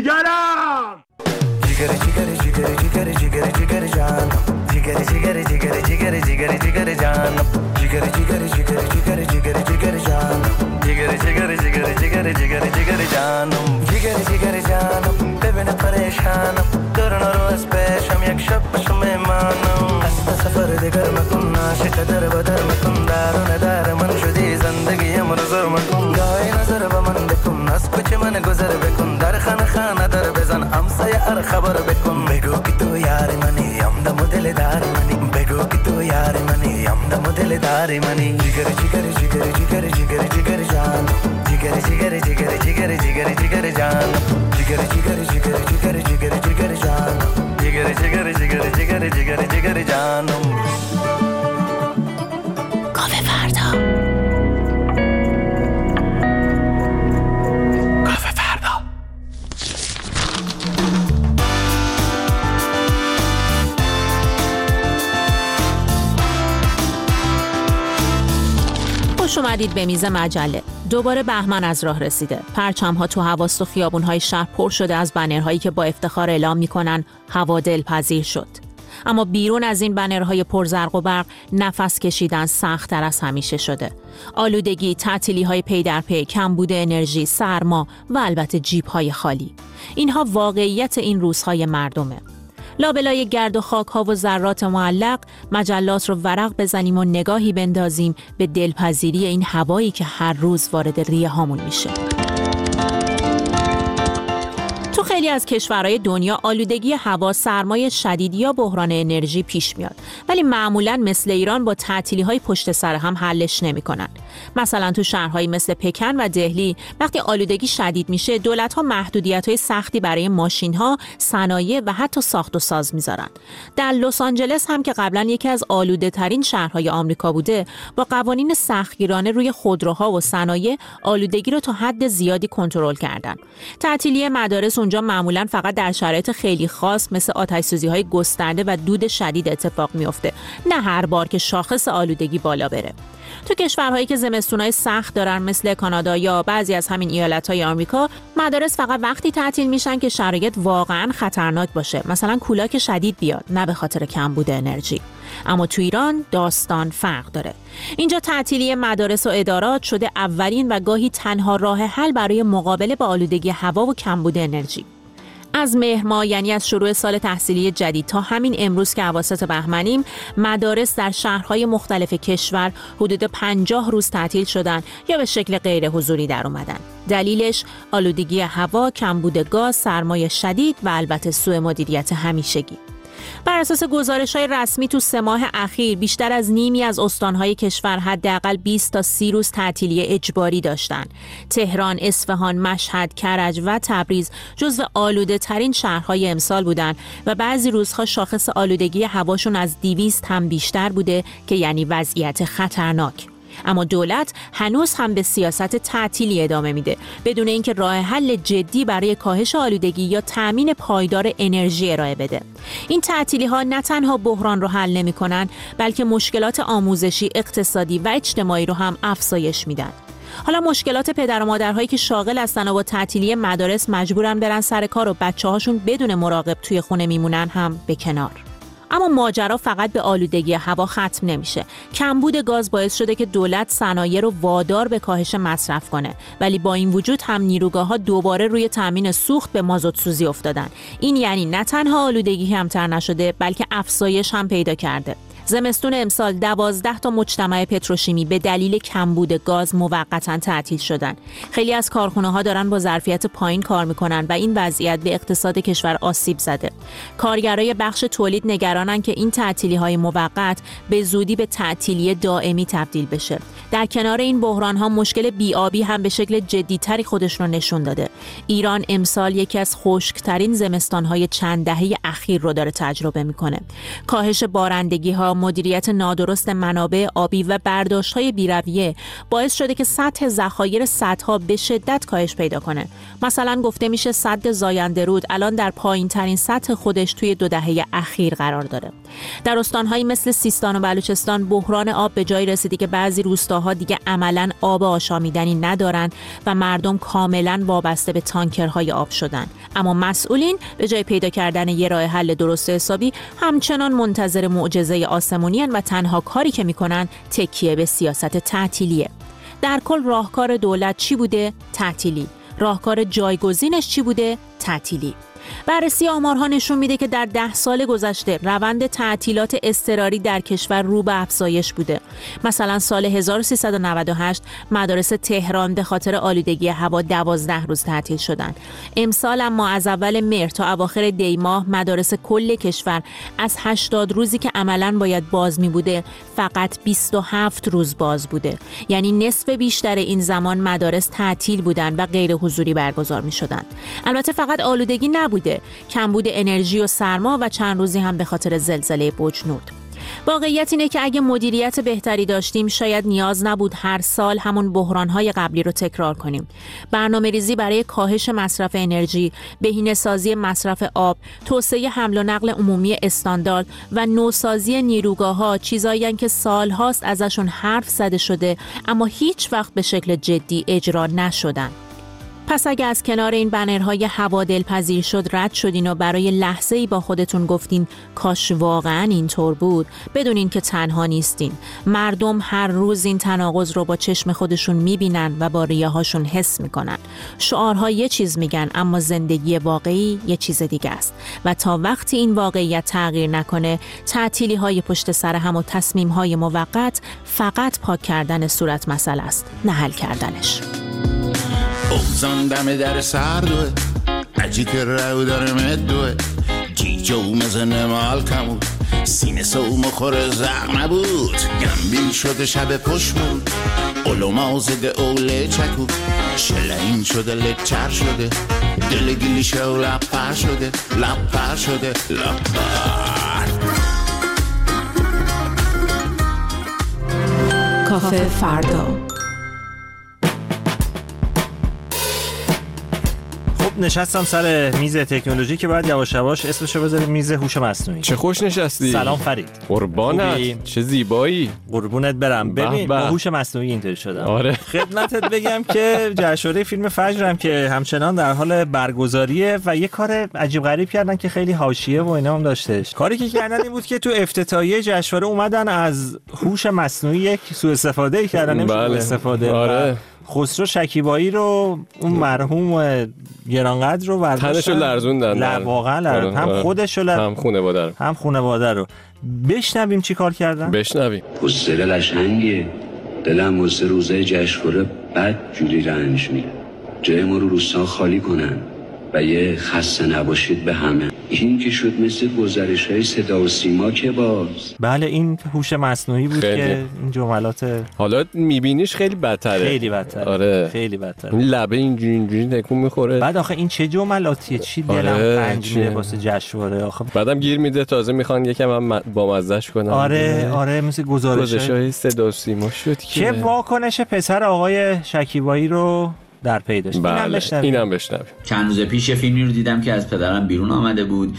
جیگرم جیگر جیگر جیگر جیگر جیگر جیگر جان جیگر جیگر جیگر جیگر جیگر جیگر جان جیگر جیگر جیگر جیگر جیگر جیگر جان جیگر جیگر جیگر جیگر جیگر جیگر جان جیگر جیگر جان ببین پریشانم دورنا رو از پیشم یک شب بشم میمانم از سفر دیگر مکن عاشق در بدر مکن درون در من شدی زندگیم رو زر مکن گاهی نظر به من بکن از کوچه من گذر بکن در خانه خانه در بزن همسایه هر خبر بکن بگو که تو یار منی هم دم دل دار منی بگو که تو یار منی هم دم دل دار منی جگر جگر جگر جگر جگر جگر جان جگر جگر جگر جگر جگر جگر جان جگر جگر جگر جگر جگر جگر جان جگر جگر جگر جگر جگر جگر جان کافه فردا. کافه فردا. خوش اومدید به میز مجله. دوباره بهمن از راه رسیده. پرچم‌ها تو حواس و خیابون‌های شهر پر شده از بنرهایی که با افتخار اعلام می‌کنن هوا دلپذیر شد. اما بیرون از این بنرهای پرزرق و برق نفس کشیدن سخت‌تر از همیشه شده. آلودگی، تعطیلی‌های پی در پی، کمبود انرژی، سرما و البته جیب‌های خالی. اینها واقعیت این روزهای مردمه. لابلای گرد و خاک‌ها و ذرات معلق مجلات رو ورق بزنیم و نگاهی بندازیم به دلپذیری این هوایی که هر روز وارد ریه هامون میشه. تو خیلی خیلی از کشورهای دنیا آلودگی هوا، سرمای شدید یا بحران انرژی پیش میاد، ولی معمولاً مثل ایران با تعطیلی‌های پشت سر هم حلش نمی‌کنن. مثلا تو شهرهایی مثل پکن و دهلی وقتی آلودگی شدید میشه، دولت‌ها محدودیت‌های سختی برای ماشین‌ها، صنایع و حتی ساخت و ساز میذارن. در لس آنجلس هم که قبلا یکی از آلوده‌ترین شهرهای آمریکا بوده، با قوانین سختگیرانه روی خودروها و صنایع آلودگی رو تا حد زیادی کنترل کردن. تعطیلی مدارس اونجا معمولاً فقط در شرایط خیلی خاص مثل آتش‌سوزی‌های گسترده و دود شدید اتفاق میفته، نه هر بار که شاخص آلودگی بالا بره. تو کشورهایی که زمستونای سخت دارن مثل کانادا یا بعضی از همین ایالت‌های آمریکا، مدارس فقط وقتی تعطیل میشن که شرایط واقعاً خطرناک باشه، مثلا کولاک شدید بیاد، نه به خاطر کمبود انرژی. اما تو ایران داستان فرق داره. اینجا تعطیلی مدارس و ادارات شده اولین و گاهی تنها راه حل برای مقابله با آلودگی هوا و کمبود انرژی. از مهر ماه، یعنی از شروع سال تحصیلی جدید تا همین امروز که اواسط بهمنیم، مدارس در شهرهای مختلف کشور حدود پنجاه روز تعطیل شدن یا به شکل غیر حضوری در اومدن. دلیلش آلودگی هوا، کمبود گاز، سرمای شدید و البته سوء مدیریت همیشگی. بر اساس گزارش‌های رسمی تو سه ماه اخیر بیشتر از نیمی از استان‌های کشور حداقل بیست تا سی روز تعطیلی اجباری داشتن. تهران، اصفهان، مشهد، کرج و تبریز جزو آلوده‌ترین شهرهای امسال بودن و بعضی روزها شاخص آلودگی هواشون از دویست هم بیشتر بوده که یعنی وضعیت خطرناک. اما دولت هنوز هم به سیاست تعطیلی ادامه میده بدون اینکه راه حل جدی برای کاهش آلودگی یا تامین پایدار انرژی ارائه بده. این تعطیلی ها نه تنها بحران رو حل نمی‌کنن، بلکه مشکلات آموزشی، اقتصادی و اجتماعی رو هم افزایش میدن. حالا مشکلات پدر و مادرهایی که شاغل هستن و با تعطیلی مدارس مجبورن برن سر کار و بچه‌هاشون بدون مراقب توی خونه میمونن هم به کنار. اما ماجرا فقط به آلودگی هوا ختم نمیشه. کمبود گاز باعث شده که دولت صنایع رو وادار به کاهش مصرف کنه، ولی با این وجود هم نیروگاه‌ها دوباره روی تامین سوخت به مازوت سوزی افتادن. این یعنی نه تنها آلودگی کمتر نشده، بلکه افزایش هم پیدا کرده. زمستون امسال دوازده تا مجتمع پتروشیمی به دلیل کمبود گاز موقتا تعطیل شدن. خیلی از کارخانه‌ها دارن با ظرفیت پایین کار میکنن و این وضعیت به اقتصاد کشور آسیب زده. کارگرای بخش تولید نگرانن که این تعطیلی‌های موقت به زودی به تعطیلی دائمی تبدیل بشه. در کنار این بحران‌ها مشکل بی‌آبی هم به شکل جدی‌تری خودش رو نشون داده. ایران امسال یکی از خشک‌ترین زمستان‌های چند دهه اخیر رو داره تجربه میکنه. کاهش بارندگی‌ها، مدیریت نادرست منابع آبی و برداشت‌های بی‌رویه باعث شده که سطح ذخایر سدها به شدت کاهش پیدا کنه. مثلا گفته میشه سد زاینده رود الان در پایین‌ترین سطح خودش توی دو دهه اخیر قرار داره. در استان‌هایی مثل سیستان و بلوچستان بحران آب به جای رسیده که بعضی روستاها دیگه عملاً آب آشامیدنی ندارن و مردم کاملاً وابسته به تانکرهای آب شدن. اما مسئولین به جای پیدا کردن یه راه حل درست حسابی همچنان منتظر معجزه آسمونیان و تنها کاری که میکنن تکیه به سیاست تعطیلیه. در کل راهکار دولت چی بوده؟ تعطیلی. راهکار جایگزینش چی بوده؟ تعطیلی. بررسی آمارها نشون میده که در ده سال گذشته روند تعطیلات اضطراری در کشور رو به افزایش بوده. مثلا سال هزار و سیصد و نود و هشت مدارس تهران به خاطر آلودگی هوا دوازده روز تعطیل شدن. امسال اما از اول مهر تا اواخر دی ماه مدارس کل کشور از هشتاد روزی که عملاً باید باز می بوده فقط بیست و هفت روز باز بوده. یعنی نصف بیشتر این زمان مدارس تعطیل بودن و غیر حضوری برگزار می شدن. البته فقط آلودگی نبوده، کمبود انرژی و سرما و چند روزی هم به خاطر زلزله بوجنورد. واقعیت اینه که اگه مدیریت بهتری داشتیم شاید نیاز نبود هر سال همون بحران‌های قبلی رو تکرار کنیم. برنامه‌ریزی برای کاهش مصرف انرژی، بهینه‌سازی مصرف آب، توسعه حمل و نقل عمومی استاندارد و نوسازی نیروگاه‌ها چیزایین که سال‌هاست ازشون حرف زده شده اما هیچ وقت به شکل جدی اجرا نشدن. پس اگه از کنار این بنرهای هوا دلپذیر شد رد شدین و برای لحظه‌ای با خودتون گفتین کاش واقعاً اینطور بود، بدونین که تنها نیستین. مردم هر روز این تناقض رو با چشم خودشون میبینن و با ریه‌هاشون حس میکنن. شعارها یه چیز میگن اما زندگی واقعی یه چیز دیگه است و تا وقتی این واقعیت تغییر نکنه تعطیلی‌های پشت سر هم و تصمیم‌های موقت فقط پاک کردن صورت مسئله است، نه حل کردنش. بغزان دم در سردوه جیک رو داره مدوه جیجو مزنه مال کمود سینه سو مخور زغ نبود گمبیل شده شب پشت بود اولو مازده اوله چکو شلین شده لچر شده دل گیلی شو لپر شده لپر شده لپر. کافه فردا. نشستم سر میز تکنولوژی که باید یواش یواش اسمشو بذاریم میز هوش مصنوعی. چه خوش نشستی. سلام فرید. قربانت. چه زیبایی. قربونت برم. ببین با هوش مصنوعی اینطوری شدم. آره. خدمتت بگم که جشنواره فیلم فجرم که همچنان در حال برگزاریه و یه کار عجیب غریب کردن که خیلی حاشیه و اینا هم داشتش. کاری که کردن این بود که تو افتتاحیه جشنواره اومدن از هوش مصنوعی یک سوء استفاده کردن. نمیشه بله. استفاده. آره. خسرو شکیبایی رو اون مرحوم گرانقدر رو برداشتن تنشو لرزوندن. لا واقعا لرزوندن. هم خودش رو هم خانواده رو هم خانواده رو. بشنویم چی کار کردن؟ بشنویم. حسره قشنگیه، دلم واسه روزه جشنواره بد جوری رنج میره. جای ما رو روستا خالی کنن و یه خسته نباشید به همه. این که شد مثل گزارش‌های صدا و سیما که باز. بله این هوش مصنوعی بود خیلی. که این جملات حالا میبینیش خیلی بدتره. خیلی بدتره. آره. خیلی بدتره. این لبه اینجوری اینجوری تکون میخوره. بعد آخه این چه جملاتیه؟ چی دلم آره. پنج میره واسه جشنواره آخه. بعدم گیر میده تازه میخوان یکم هم با مزهش کنن. آره آره مثل گزارش‌های صدا و سیما شد که که واکنش پسر آقای شکیبایی رو در پی داشت. بله. اینم بشنویم. اینم بشنویم. چند روز پیش فیلمی رو دیدم که از پدرم بیرون آمده بود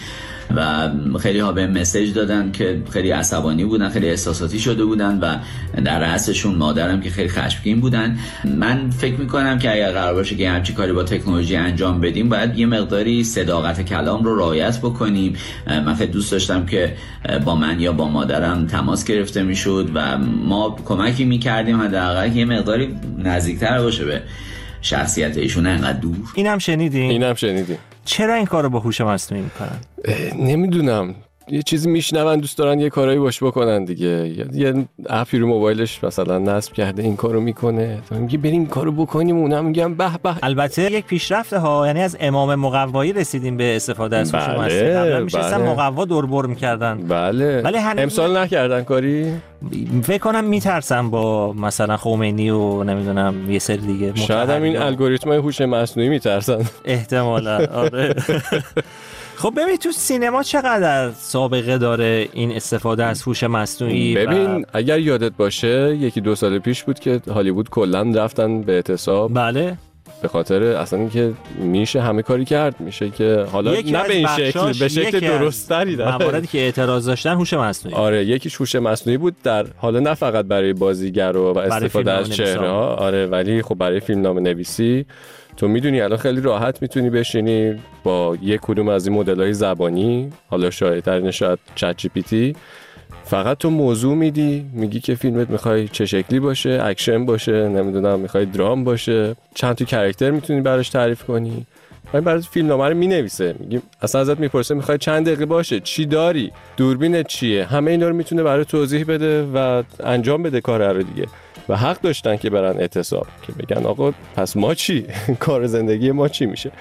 و خیلی ها به مسیج دادن که خیلی عصبانی بودن، خیلی احساساتی شده بودن و در رأسشون مادرم که خیلی خشمگین بودن. من فکر میکنم که اگر قرار باشه که همچین کاری با تکنولوژی انجام بدیم باید یه مقداری صداقت کلام رو رعایت بکنیم. من خیلی دوست داشتم که با من یا با مادرم تماس گرفته میشد و ما کمکی میکردیم حداقل یه مقداری نزدیکتر باشه به شخصیت ایشون انقدر دور. اینم شنیدین؟ اینم شنیدین. چرا این کارو با هوش مصنوعی میکنن؟ نمیدونم. یه چیزی میشنون دوست دارن یه کارایی باش بکنن دیگه. یه اپی رو موبایلش مثلا نصب کرده این کارو میکنه. تو میگی بریم این کارو بکنیم اونم میگم به به. البته یک پیشرفته ها، یعنی از امام مقوایی رسیدیم به استفاده از هوش مصنوعی. قبلا میشستن بله. مقوا دوربر میکردن. بله. ولی امسال نکردن کاری. فکر کنم میترسن با مثلا خمینی و نمیدونم یه سری دیگه. شاید هم این الگوریتمای هوش مصنوعی میترسن. احتمالاً. آره. خب ببین تو سینما چقدر سابقه داره این استفاده از هوش مصنوعی؟ ببین و... اگر یادت باشه یکی دو سال پیش بود که هالیوود کلا رفتن به اعتصاب. بله. به خاطر اصلا اینکه میشه همه کاری کرد، میشه که حالا نه به این شکل، به شکل درست‌تری داره. مواردی که اعتراض داشتن هوش مصنوعی. آره یکیش هوش مصنوعی بود در حالا نه فقط برای بازیگر و استفاده از چهره‌ها، آره ولی خب برای فیلمنامه نویسی تو میدونی الان خیلی راحت میتونی بشینی با یک کدوم از این مدل‌های زبانی، حالا شایع‌ترین شاید چت جی پی تی، فقط تو موضوع میدی، میگی که فیلمت میخوای چه شکلی باشه، اکشن باشه، نمیدونم میخوای درام باشه، چند تا کاراکتر میتونی براش تعریف کنی. من برات فیلمنامه رو مینویسه، میگیم اصلا ازت میپرسه میخوای چند دقیقه باشه، چی داری، دوربینت چیه، همه اینا رو میتونه برات توضیح بده و انجام بده کار رو دیگه. و حق داشتن که برن اعتصاب که بگن آقا پس ما چی؟ کار زندگی ما چی میشه؟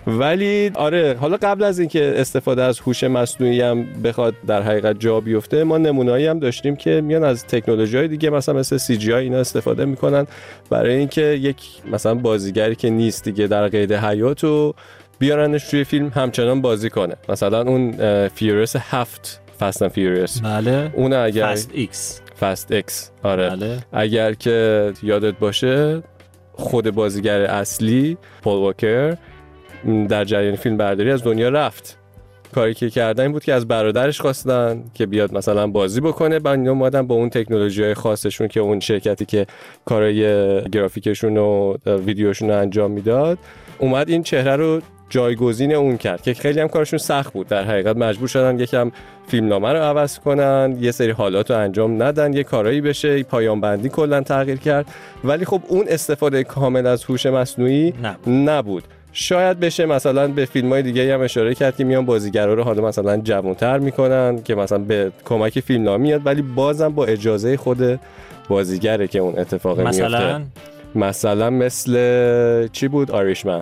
ولی آره حالا قبل از اینکه استفاده از هوش مصنوعی هم بخواد در حقیقت جا بیفته، ما نمونه‌ای هم داشتیم که میان از تکنولوژی‌های دیگه مثلا مثل سی جی آی اینا استفاده میکنن برای اینکه یک مثلا بازیگری که نیست دیگه در قید حیات و بیارنش توی فیلم همچنان بازی کنه. مثلا اون فیوریوس هفت، فاست اند فیوریوس، بله، اون اگر فاست ایکس فاست ایکس آره بله. اگر که یادت باشه خود بازیگر اصلی پول واکر در جریان فیلم برداری از دنیا رفت. کاری که کردن این بود که از برادرش خواستن که بیاد مثلا بازی بکنه، بعد اینا اومدن با اون تکنولوژی‌های خاصشون که اون شرکتی که کارهای گرافیکشون و ویدیوشون رو انجام میداد اومد این چهره رو جایگزین اون کرد که خیلی هم کارشون سخت بود. در حقیقت مجبور شدن یکم فیلمنامه رو عوض کنن، یه سری حالات رو انجام ندن، یه کارایی بشه، پایان بندی کلا تغییر کرد. ولی خب اون استفاده کامل از هوش مصنوعی نبود. شاید بشه مثلا به فیلم‌های دیگه هم اشاره کرد که میان بازیگرا رو حالا مثلا جوان‌تر میکنن که مثلا به کمک فیلمنامه میاد، ولی بازم با اجازه خود بازیگره که اون اتفاق میفته. مثلا مثلا مثل چی بود؟ آیریشمن.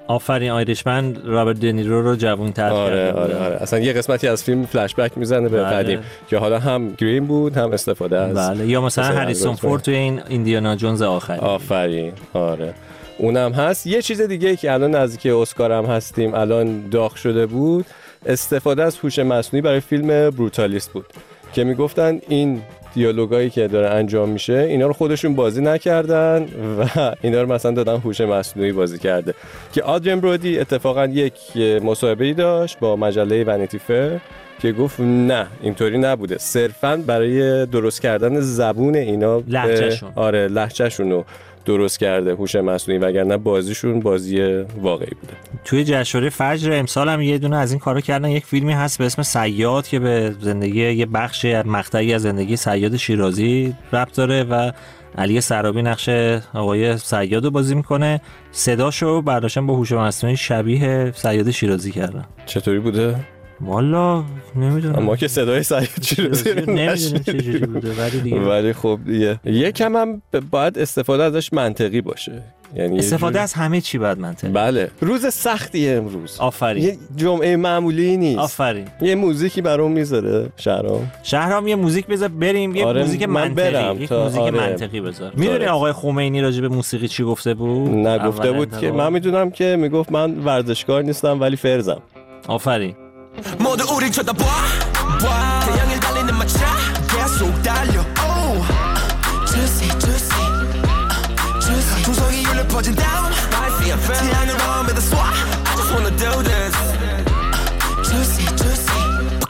آفرین آیریشمن رابرت دنیرو رو جوون تر آره کرده. آره آره اصلا یه قسمتی از فیلم فلش بک میزنه به بله. قدیم که حالا هم گرین بود هم استفاده از بله یا مثلا هریسون فورد توی این ایندیانا جونز آخری. آفرین آره اونم هست. یه چیز دیگه که الان نزدیک اسکار هم هستیم الان داغ شده بود، استفاده از هوش مصنوعی برای فیلم بروتالیست بود که میگفتن این دیالوگایی که داره انجام میشه اینا رو خودشون بازی نکردن و اینا رو مثلا دادن هوش مصنوعی بازی کرده. که آدریان برودی اتفاقا یک مصاحبه‌ای داشت با مجله ونیتی فیر که گفت نه اینطوری نبوده، صرفاً برای درست کردن زبون اینا لهجهشون آره لهجهشون رو درست کرده هوش مصنوعی، وگرنه بازیشون بازی واقعی بوده. توی جشنواره فجر امسال هم یه دونه از این کارا کردن. یک فیلمی هست به اسم صیاد که به زندگی یه بخش مقطعی از زندگی صیاد شیرازی ربط داره و علی سرابی نقش آقای صیاد رو بازی میکنه. صداشو برداشتن با هوش مصنوعی شبیه صیاد شیرازی کردن. چطوری بوده؟ والا نمیدونم، ما که صدای صیاد شیرازی رو نمیدونیم چجوری بوده، ولی دیگه ولی خب یه یکم هم باید استفاده ازش منطقی باشه، یعنی استفاده جور... از همه چی باید منطقی. بله روز سختی امروز. آفرین. یه جمعه معمولی نیست. آفرین. یه موزیکی برام میذاره شهرام شهرام یه موزیک بذار بریم یه آره موزیک منطقی یک موزیک آره. منطقی بذار. میدونی آقای خمینی راجع به موسیقی چی گفته بود؟ نگفته بود که من میدونم که میگفت من ورزشکار نیستم ولی فرزم. آفرین. 모두 우리 쳐다봐 태양을 달리는 마차 계속 달려 oh juicy juicy juicy 조성이 울려 퍼진 down I feel 태양을 마음에다 쏴 I just wanna do this juicy juicy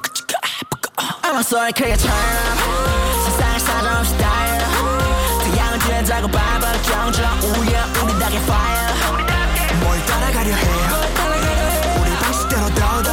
I'm sorry 그게 차야 세상을 사정없이 달려 태양은 뒤에자고 밟아 경주랑 우리야 우리 닭의 fire 뭘 따라가려 해 우리 방식대로 더더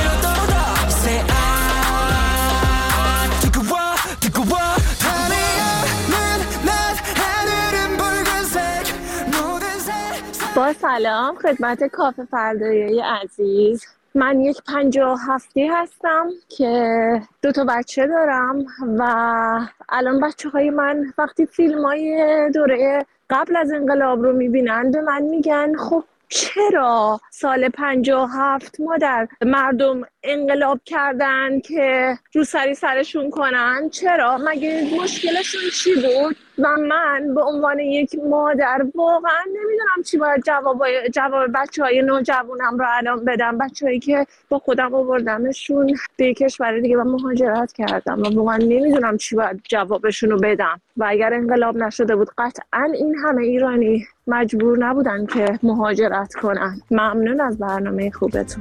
با سلام خدمت کافه فردایی عزیز. من یک پنجاه و هفتی هستم که دو تا بچه دارم و الان بچه های من وقتی فیلم های دوره قبل از انقلاب رو میبینن به من میگن خب چرا سال پنجاه و هفت مادر مردم انقلاب کردن که رو سری سرشون کنن؟ چرا؟ مگه مشکلشون چی بود؟ و من به عنوان یک مادر واقعا نمیدونم چی باید جواب جواب بچه های نوجوانم رو الان بدم، بچه هایی که با خودم آوردمشون به کشور دیگه و مهاجرت کردم و واقعا نمیدونم چی باید جوابشون رو بدم. و اگر انقلاب نشده بود قطعا این همه ایرانی مجبور نبودن که مهاجرت کنن. ممنون از برنامه خوبتون.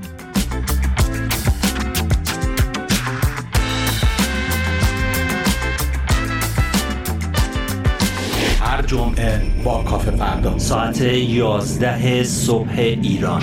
هر جمعه با کافه فردا ساعت یازده صبح ایران.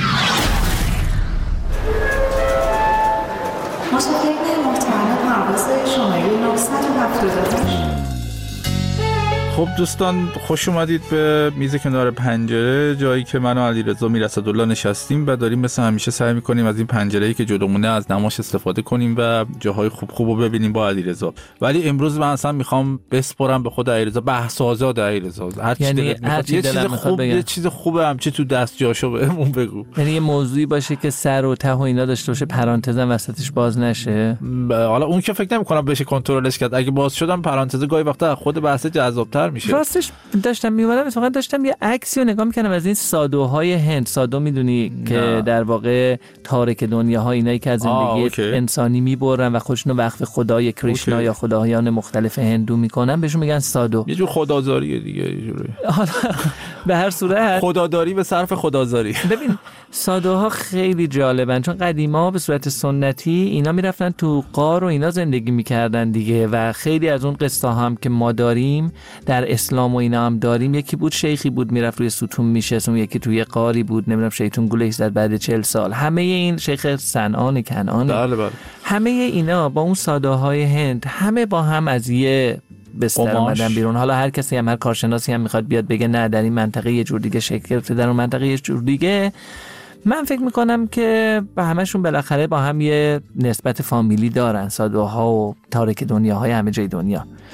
مسافرین محترم پرواز شماره نهصد و هفتاد و هشت. خب دوستان خوش اومدید به میز کنار پنجره، جایی که من و علیرضا میرسدالله نشستیم و داریم مثل همیشه سعی میکنیم از این پنجره‌ای که جلومونه از نماش استفاده کنیم و جاهای خوب خوب رو ببینیم با علیرضا. ولی امروز من اصلا میخوام بسپرم به خود علیرضا، بحث آزاد علیرضا، هر چیزی یعنی دلت میخواد، یه چیز خوب یه چیز خوبه هم چی تو دست جاشو بهمون بگو. یعنی یه موضوعی باشه که سر و ته و اینا داشته باشه، پرانتز هم وسطش باز نشه. حالا اون که فکر نمی‌کنم بشه کنترلش کرد، اگه باز شدم پرانتز گاهی وقتا خود بحث جذاب‌تر میشه. راستش داشتم میومدم اتفاقا داشتم یه عکسی رو نگاه میکنم از این سادوهای هند. سادو میدونی نه. که در واقع تارک دنیاها، اینایی که از زندگی انسانی میبرن و خودشونو وقف خدای کریشنا اوکی. یا خدایان مختلف هندو میکنن، بهشون میگن سادو. یه جور خدازاریه دیگه یه جوری. به هر صورت خداداری به صرف خدازاری. ببین سادوها خیلی جالبن، چون قدیما به صورت سنتی اینا میرفتن تو غار و اینا زندگی میکردن دیگه و خیلی از اون قصه هم که ما داریم در اسلام و اینا هم داریم. یکی بود شیخی بود میرفت روی ستون میشست، اون یکی توی قاری بود نمیدونم شیطون گولش زد بعد چهل سال. همه این شیخ صنعان کنعان بله بله. همه اینا با اون ساده‌های هند همه با هم از یه بستر اومدن بیرون. حالا هر کسی هم هر کارشناسی هم میخواد بیاد بگه نه در این منطقه یه جور دیگه شکل گرفته، در اون منطقه یه جور دیگه. من فکر میکنم که با همشون بالاخره با هم یه نسبت فامیلی دارن، سادوها و تارک دنیاهای همه جای دنیا.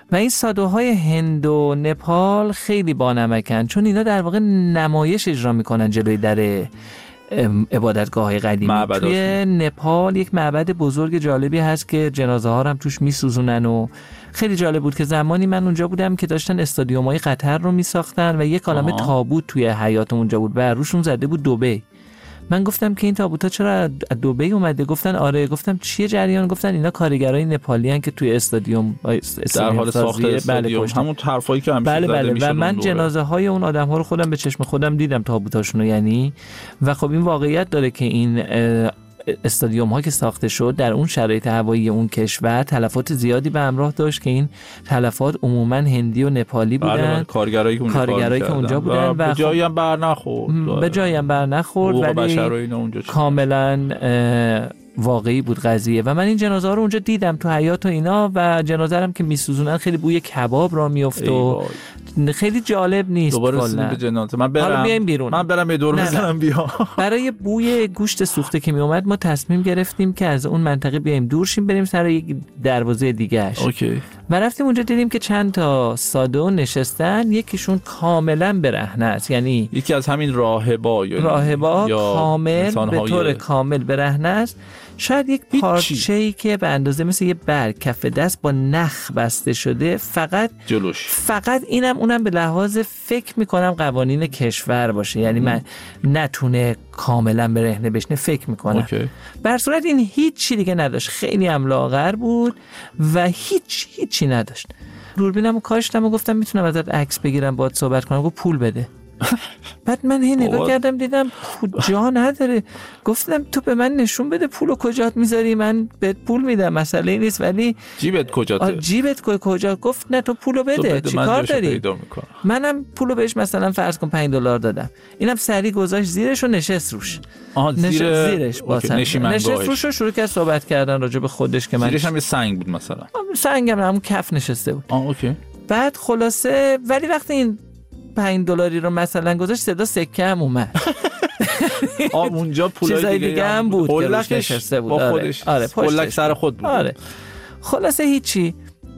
و این سادوهای هند و نپال خیلی بانمکن، چون اینا در واقع نمایش اجرا میکنن جلوی در عبادتگاه‌های قدیمی. توی نپال یک معبد بزرگ جالبی هست که جنازه ها رو هم توش میسوزونن و خیلی جالب بود که زمانی من اونجا بودم که داشتن استادیوم‌های قطر رو میساختن و یک عالمه تابوت توی حیاط اونجا بود و روشون زده بود دبی. من گفتم که این تابوتا چرا از دبی اومده؟ گفتن آره. گفتم چیه جریان؟ گفتن اینا کارگرای نپالی ان که توی استادیوم در حال ساخت استادیوم. بله همون حرفایی که همیشه بله بله زده و من دوره. جنازه های اون آدم ها رو خودم به چشم خودم دیدم تابوتاشونو یعنی. و خب این واقعیت داره که این استادیوم ها که ساخته شد در اون شرایط هوایی اون کشور تلفات زیادی به همراه داشت که این تلفات عموما هندی و نپالی بودن، کارگرایی که اونجا کارگرایی که اونجا بودن و به جایی هم بر نخورد به جایی هم بر نخورد ولی کاملا واقعی بود قضیه. و من این جنازه ها رو اونجا دیدم تو حیاط و اینا و جنازه هم که میسوزونن خیلی بوی کباب را میفته و خیلی جالب نیست. دوباره رسیدیم به جنازه. من برم حالا بیایم بیرون. من برم یه دور بزنم بیا. برای بوی گوشت سوخته که می اومد ما تصمیم گرفتیم که از اون منطقه بیایم دور شیم بریم سر یک دروازه دیگه اش. اوکی. و رفتیم اونجا دیدیم که چند تا سادو نشستن، یکیشون کاملا برهنه است، یعنی یکی از همین راهبا یا راهبا کامل به طور کامل برهنه است. شاید یک پارچه‌ای که به اندازه مثل یه برگ کف دست با نخ بسته شده فقط جلوش. فقط اینم اونم به لحاظ فکر میکنم قوانین کشور باشه، یعنی من نتونه کاملا برهنه بشنه فکر میکنم. بر صورت این هیچ چی دیگه نداشت، خیلی هم لاغر بود و هیچ هیچی نداشت. دوربینمو کاشتم و گفتم میتونم ازت عکس بگیرم باهات صحبت کنم؟ گفت پول بده. بعد من هی نگاه کردم دیدم جا نداره. گفتم تو به من نشون بده پولو کجات میذاری، من بهت پول میدم، مسئله نیست، ولی جیبت کجاته؟ جیبت کجا؟ گفت نه تو پولو بده, بده. چی کار داری؟ منم پولو بهش مثلا فرض کن پنج دلار دادم، اینم سری گذاشت زیرش و نشست روش. آها زیر زیرش نشست روش و شروع کرد صحبت کردن راجع به خودش که من زیرش هم یه سنگ بود مثلا. سنگم همون کف نشسته بود. آه اوکی. بعد خلاصه ولی وقتی این پنج دلاری رو مثلا گذاشت صدا سکه هم اومد. آ اونجا پولای دیگه, دیگه هم بود که روش نشسته بود. با خودش. آره پولک سر خود بود. آره. خلاصه هیچی.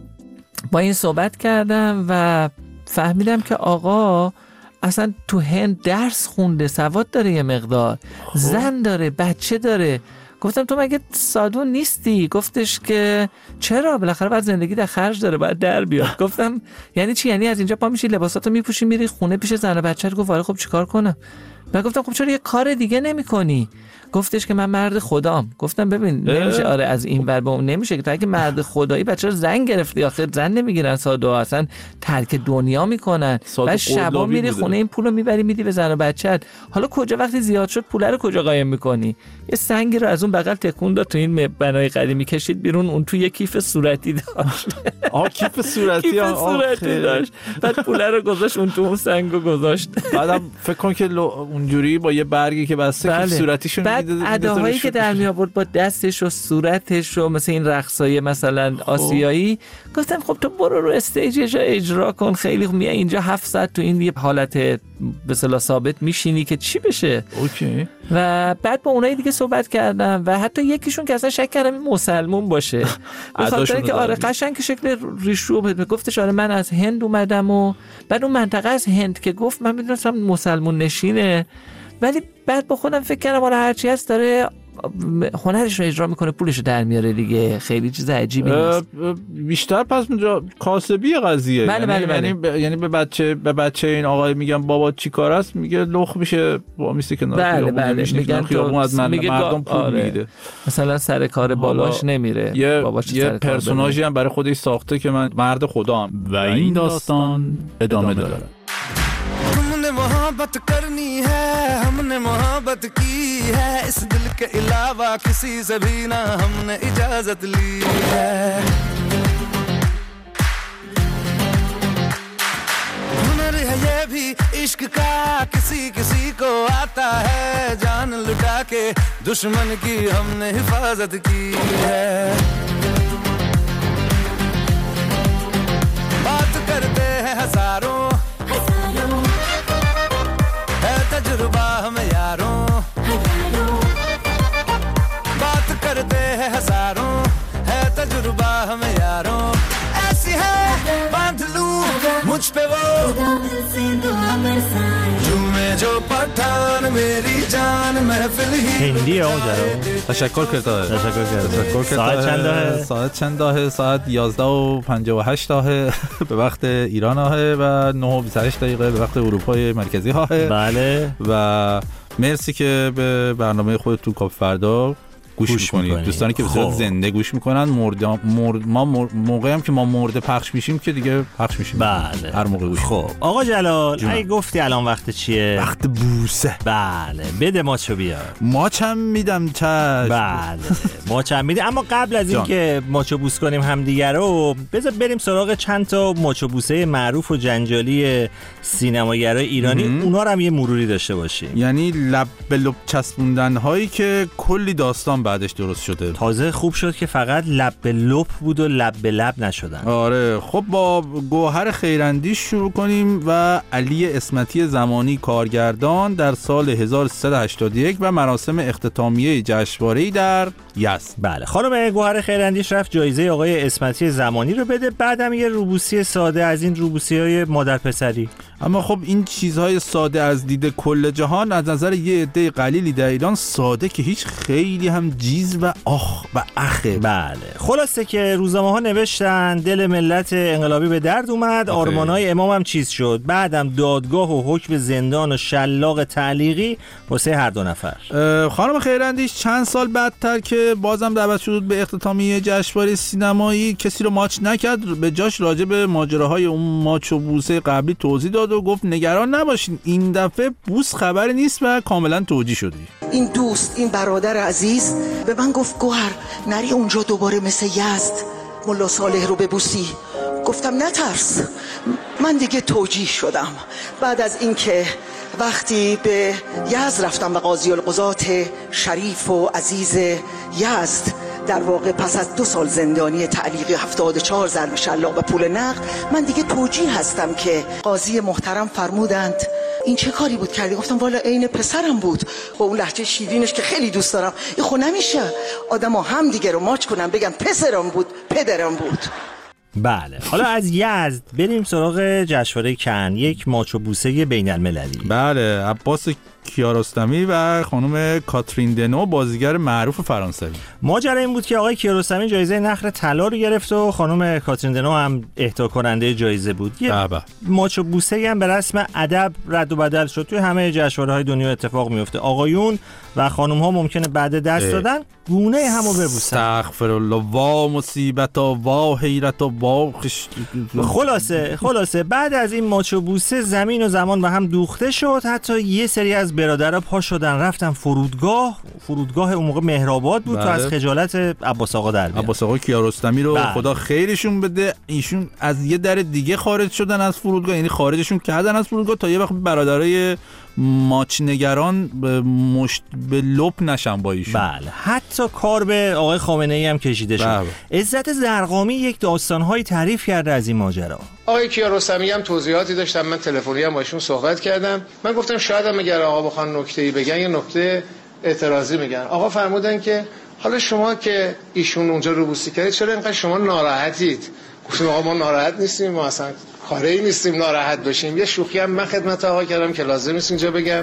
با این صحبت کردم و فهمیدم که آقا اصلا تو هند درس خونده، سواد داره یه مقدار، خوب. زن داره، بچه داره. گفتم تو مگه سادو نیستی؟ گفتش که چرا؟ بالاخره بعد زندگی در خرج داره، باید در بیاد. گفتم یعنی چی؟ یعنی از اینجا پا میشی لباساتو میپوشی میری خونه پیش زن و بچه‌ت؟ گفت آره. خب چیکار کنم؟ من گفتم خب چرا یه کار دیگه نمی‌کنی؟ گفتش که من مرد خدام. گفتم ببین نمیشه، آره از این ور به اون نمیشه که تو اگه مرد خدایی بچه‌ها زن گرفتی، آخر زن نمیگیرن سادو اصلا ترک دنیا میکنن. بعد شبا میری خونه این پولو میبری میدی به زن و بچه‌ت. حالا کجا وقتی زیاد شد پول رو کجا قایم میکنی؟ یه سنگی رو از اون بغل تکون داد تو این بنای قدیمی کشید بیرون، اون تو یه کیف صورتی داشت. آ کیف صورتی کیف صورتی داشت. بعد پول رو گذاشت اون تو اون سنگو گذاشت. بعدم فکر کن که اونجوری با یه برگی که بسته کیف صورتیشون اداهایی که در می آورد با دستش و صورتش و مثل این رقصای مثلا آسیایی. گفتم خب تو برو رو استیج اجرا کن، خیلی میای اینجا هفت ساعت تو این یه حالت به اصطلاح ثابت میشینی که چی بشه. اوکی. و بعد با اونایی دیگه صحبت کردم و حتی یکیشون که اصلا شک کردم این مسلمون باشه، به خاطر که آره قشنگ که شکل ریشو بود. گفتش آره من از هند اومدم و بعد اون منطقه از هند که گفت من میدونستم مسلمون نشینه، ولی بعد با خودم فکر کردم آره هرچی هست داره هنرش رو اجرا میکنه پولش رو در میاره دیگه، خیلی چیز عجیبی نیست. بیشتر پس اونجا کاسبی قضیه. بله بله بله. یعنی ب... یعنی به بچه به بچه این آقای میگم بابا چی کار است، میگه لخ میشه با میسته کنار. بله بله میگن خیابون از من میگه مردم پول آره. میده مثلا سر کار باباش نمیره، یه باباش یه پرسوناژی هم برای خودش ساخته که من مرد خدام و این داستان ادامه داره. हमने मोहब्बत करनी है, हमने मोहब्बत की है, इस दिल के अलावा किसी से भी ना हमने इजाजत ली है. हुनर है ये भी इश्क का, किसी किसी को आता है, जान लुटा के दुश्मन की हमने हिफाजत की है. बात करते हैं हजारों तजुर्बा हमें यारों, बात करते हैं हजारों, है तजुर्बा हमें यारों. ऐसी है मुझ पे वो झूमे जो पठान मेरी जान महफिल ही هندی آجا تشکر کرده تشکر کرده ساعت چند داهه؟ ساعت چند داهه؟ ساعت یازده و پنجاه و هشت داهه به وقت ایران هاه و نه و بیست و هشت دقیقه به وقت اروپای مرکزی هاه. بله و مرسی که به برنامه خودت تو کافه فردا گوش, گوش میکنید. دوستانی که به صورت زنده گوش میکنن مرد مرد ما مرد موقعی هم که ما مرده پخش میشیم که دیگه پخش میشیم. بله هر موقع گوش. خب آقا جلال اگه گفتی الان وقت چیه؟ وقت بوسه. بله بده ماچو بیار. ماچم میدم چشم. بله ماچم میدی. اما قبل از این که ماچو بوس کنیم همدیگه رو بذار بریم سراغ چند تا ماچو بوسه معروف و جنجالی سینماگرای ایرانی ام. اونا رو هم یه مروری داشته باشیم. یعنی لب به لب چسبوندن هایی که کلی داستان بعدش درست شده. تازه خوب شد که فقط لب به لب بود و لب به لب نشدن. آره خب با گوهر خیراندیش شروع کنیم و علی اسمتی زمانی کارگردان در سال هزار و سیصد و هشتاد و یک و مراسم اختتامیه جشنواره‌ای در یزد. بله خانم گوهر خیراندیش رفت جایزه آقای اسمتی زمانی رو بده، بعدم یه روبوسی ساده از این روبوسی‌های مادر پسری. اما خب این چیزهای ساده از دید کل جهان از نظر یه عده قلیلی در ایران ساده که هیچ خیلی هم جیز و آخ و اخه. بله خلاصه که روزنامه ها نوشتن دل ملت انقلابی به درد اومد، آرمانای امام هم چیز شد، بعدم دادگاه و حکم زندان و شلاق تعلیقی واسه هر دو نفر. خانم خیراندیش چند سال بعدتر که بازم دعوت شد به اختتامیه جشنواره سینمایی کسی رو ماچ نکرد، به جاش راجع به ماجراهای اون ماچ و بوسه قبلی توضیح داد و گفت نگران نباشین این دفعه بوس خبری نیست و کاملا توجیه شدی. این دوست این برادر عزیز به من گفت گوهر نری اونجا دوباره مثل یزد ملا صالح رو ببوسی. گفتم نترس من دیگه توجیه شدم. بعد از اینکه وقتی به یزد رفتم و قاضی القضات شریف و عزیز یزد در واقع پس از دو سال زندانی تعلیقی هفتاد و چهار ضرب شلاق و پول نقد من دیگه توجیه هستم که قاضی محترم فرمودند این چه کاری بود کردی؟ گفتم والا عین پسرم بود. خب اون لهجه شیرینش که خیلی دوست دارم این خب نمیشه آدما هم دیگه رو ماچ کنن بگم پسرم بود پدرم بود. بله حالا از یزد بریم سراغ جشنواره کن، یک ماچ و بوسه بین المللی. بله عباس کیارستمی و خانم کاترین دنو بازیگر معروف فرانسوی. ماجرا این بود که آقای کیارستمی جایزه نخل طلا رو گرفت و خانم کاترین دنو هم اهدا کننده جایزه بود. یه ماچ و بوسه هم به رسم ادب رد و بدل شد، توی همه جشنواره‌های دنیا اتفاق میفته. آقایون و خانم‌ها ممکنه بعد دست اه. دادن گونه همو ببوسن. استغفر الله وا مصیبتا وا حیرتا وا خش... خلاصه خلاصه بعد از این ماچ و بوسه زمین و زمان به هم دوخته شد، حتی یه سری از برادرها پا شدن رفتن فرودگاه. فرودگاه اون موقع مهرآباد بود. بله. تا از خجالت عباس آقا در بیان. عباس آقا کیارستمی رو بله. خدا خیرشون بده، ایشون از یه در دیگه خارج شدن از فرودگاه، یعنی خارجشون کردن از فرودگاه تا یه وقت برادرای ماچ نگران به مشت به لب نشن با ایشون. بله حتی کار به آقای خامنه ای هم کشیده شد. بله. عزت زرقامی یک داستان‌های تعریف کرده از این ماجرا. آقای کیارستمی هم توضیحاتی داشتم، من تلفنی هم باشون صحبت کردم. من گفتم شاید هم اگر آقا بخوان نکته‌ای بگن یه نکته اعتراضی میگن. آقا فرمودن که حالا شما که ایشون اونجا روبوسی کردید چرا اینقدر شما ناراحتید؟ گفتم آقا ما ناراحت نیستیم، ما اصلا کاری نیستیم ناراحت باشیم. یه شوخی هم من خدمت آقا کردم که لازم نیست اینجا بگم.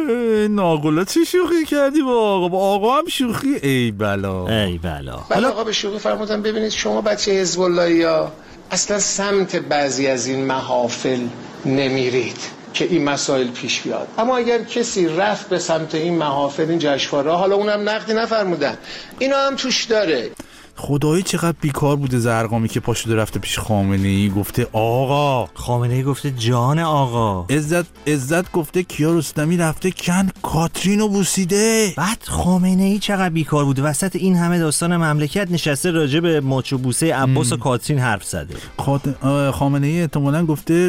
ناقلا چی شوخی کردی با آقا؟ با آقا هم شوخی؟ ای بلا ای بلا. حالا آقا به شوخی فرمودن ببینید شما بچه حزب الله یا اصلا سمت بعضی از این محافل نمیرید که این مسائل پیش بیاد، اما اگر کسی رفت به سمت این محافل این جشنواره حالا اونم نقدی نفرمودن اینا هم توش داره. خدایی چقدر بیکار بوده زرقامی که پاشده رفته پیش خامنه ای گفته آقا. خامنه ای گفته جان آقا. عزت عزت گفته کیارستمی رفته کن کاترینو بوسیده. بعد خامنه ای چقدر بیکار بوده وسط این همه داستان مملکت نشسته راجع به ماچ و بوسه عباس و کاترین حرف زده. خامنه ای احتمالاً گفته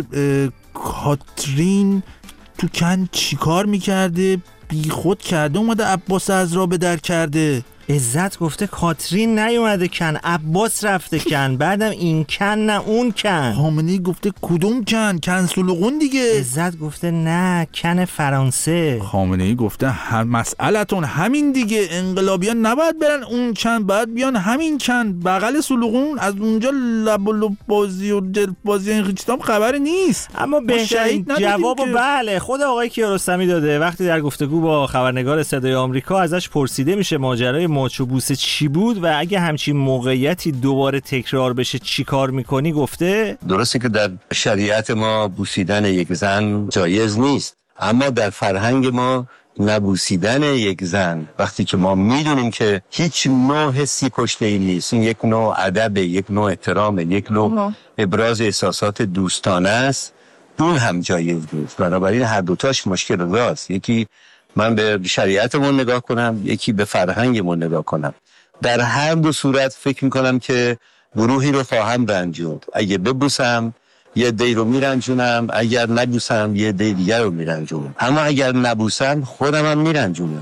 کاترین تو کن چیکار میکرده؟ بی خود کرده اومده عباس از را به در کرده. عزت گفته کاترین نیومده کن، عباس رفته کن، بعدم این کن نه اون کن. خامنه‌ای گفته کدوم کن؟ کن سلوغون دیگه. عزت گفته نه کن فرانسه. خامنه‌ای گفته هر مسئلتون همین دیگه، انقلابیان نباید برن اون کن، باید بیان همین کن بغل سلوغون، از اونجا لب و لب بازی و دل بازی این چیزام خبری نیست. اما بهترین جواب بله خود آقای کیارستمی داده. وقتی در گفتگو با خبرنگار صدای آمریکا ازش پرسیده میشه ماجرای ماچ و بوسه چی بود و اگه همچین موقعیتی دوباره تکرار بشه چی کار میکنی، گفته درسته که در شریعت ما بوسیدن یک زن جایز نیست، اما در فرهنگ ما نبوسیدن یک زن وقتی که ما میدونیم که هیچ نوع حسی پشت این نیست، این یک نوع ادب، یک نوع احترام، یک نوع ابراز احساسات دوستانه است، اون هم جایز نیست. بنابراین هر دوتاش مشکل راست، یکی من به شریعتمون نگاه کنم، یکی به فرهنگمون نگاه کنم. در هر دو صورت فکر میکنم که گروهی رو خواهم رنجوند. اگه ببوسم یه دی رو میرنجونم، اگر نبوسم یه دی دیگر رو میرنجونم، اما اگر نبوسم خودم هم میرنجونم.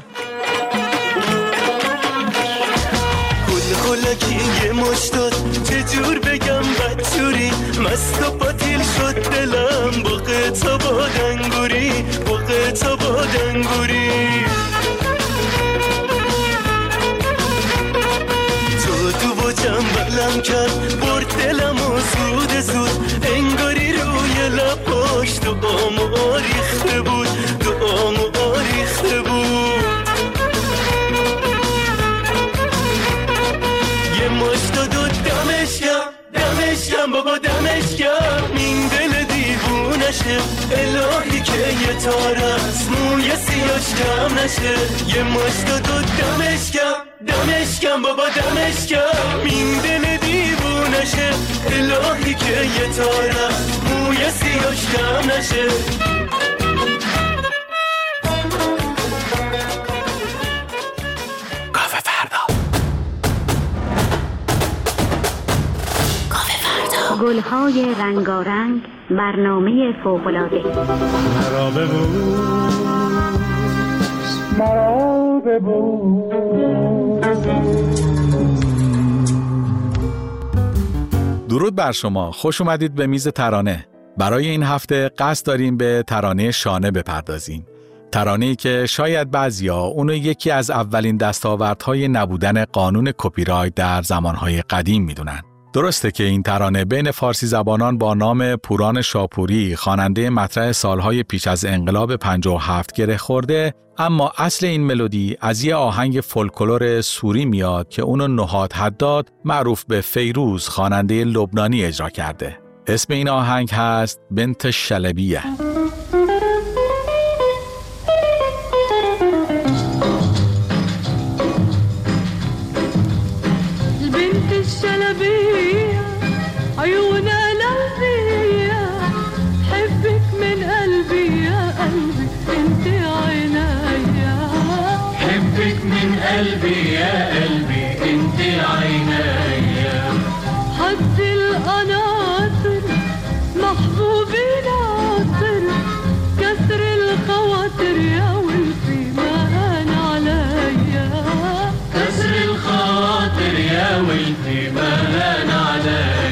کل خلکی یه مشتاد چجور بگم بدجوری، مست و باطیل شد دلم با قطع با دنگوری، با قطع با دنگوری. تو تو با جنبلم کرد برد دلم و زود زود، انگاری روی لپاش دعام و آریخته بود، دعام و آریخته بود. یه مشتاد و دمشکم دمشکم بابا دمشکم، این دل دیوونشه الهی که یه تار از موی سیاش کم نشه. یه مشتاد و دمشکم دمشکم بابا دمشکم، این دل دیوونشه الهی که یه تار از موی سیاش کم نشه. کافه فردا. کافه فردا. گل‌های رنگارنگ، برنامه فوق‌العاده. مرا ببوس مرا ببوس. درود بر شما، خوش اومدید به میز ترانه. برای این هفته قصد داریم به ترانه شانه بپردازیم. ترانه‌ای که شاید بعضیا اونو یکی از اولین دستاوردهای نبودن قانون کپی رایت در زمانهای قدیم میدونن. درسته که این ترانه بین فارسی زبانان با نام پوران شاپوری، خواننده مطرح سالهای پیش از انقلاب پنجاه و هفت گره خورده، اما اصل این ملودی از یه آهنگ فولکلور سوری میاد که اونو نهاد حداد، معروف به فیروز، خواننده لبنانی اجرا کرده. اسم این آهنگ هست بنت شلبیه. عيونها لذية، حبك من قلبي يا قلبي انت عينيا، حبك من قلبي يا قلبي انت عينيا. حد القناطر محبوبي ناطر، كسر الخواطر يا ولفي ما هان عليا، كسر الخواطر يا ولفي ما هان عليا.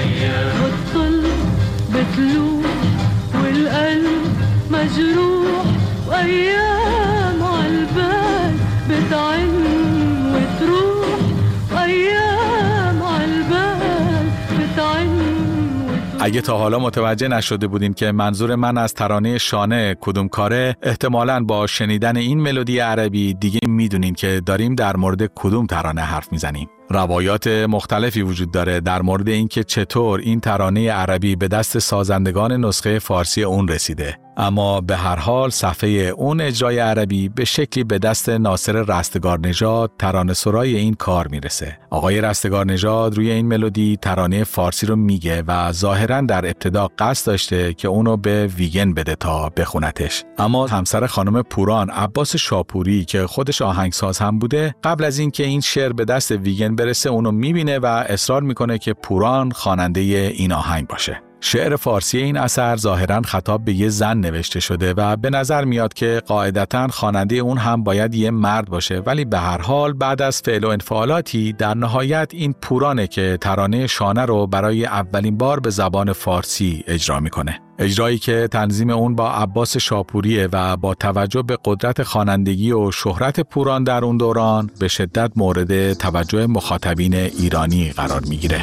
بتلوح والقلب مجروح، وأيام عالبال بتعن وتروح، وأيام عالبال بتعن وتروح. اگه تا حالا متوجه نشده بودین که منظور من از ترانه شانه کدوم کاره، احتمالاً با شنیدن این ملودی عربی دیگه میدونین که داریم در مورد کدوم ترانه حرف میزنیم. روایات مختلفی وجود داره در مورد اینکه چطور این ترانه عربی به دست سازندگان نسخه فارسی اون رسیده، اما به هر حال صفحه اون اجرای عربی به شکلی به دست ناصر رستگارنژاد، ترانه سرای این کار میرسه. آقای رستگارنژاد روی این ملودی ترانه فارسی رو میگه و ظاهراً در ابتدا قصد داشته که اونو به ویگن بده تا بخونتش، اما همسر خانم پوران، عباس شاپوری که خودش آهنگساز هم بوده، قبل از اینکه این شعر به دست ویگن برسه اونو میبینه و اصرار میکنه که پوران خواننده این آهنگ باشه. شعر فارسی این اثر ظاهراً خطاب به یه زن نوشته شده و به نظر میاد که قاعدتاً خواننده اون هم باید یه مرد باشه، ولی به هر حال بعد از فعل و انفعالاتی در نهایت این پورانه که ترانه شانه رو برای اولین بار به زبان فارسی اجرا میکنه. اجرایی که تنظیم اون با عباس شاپوریه و با توجه به قدرت خوانندگی و شهرت پوران در اون دوران به شدت مورد توجه مخاطبین ایرانی قرار میگیره.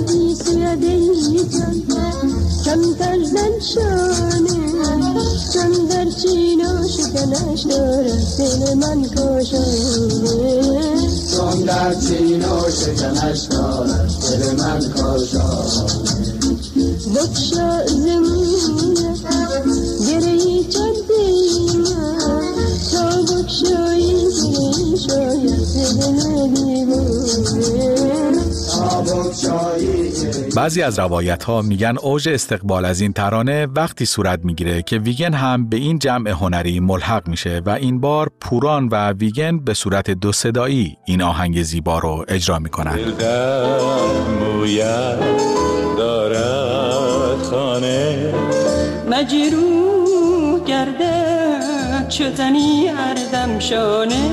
بخشا زمونه گرهی چندیمه تا بخشایی گرهی شاید زدن دیوانه تا بخشایی. بعضی از روایت ها میگن اوج استقبال از این ترانه وقتی صورت میگیره که ویگن هم به این جمع هنری ملحق میشه و این بار پوران و ویگن به صورت دو صدایی این آهنگ زیبا رو اجرا میکنن. دل در مویت دارد خانه مجروح گردد چو زنی اردم شانه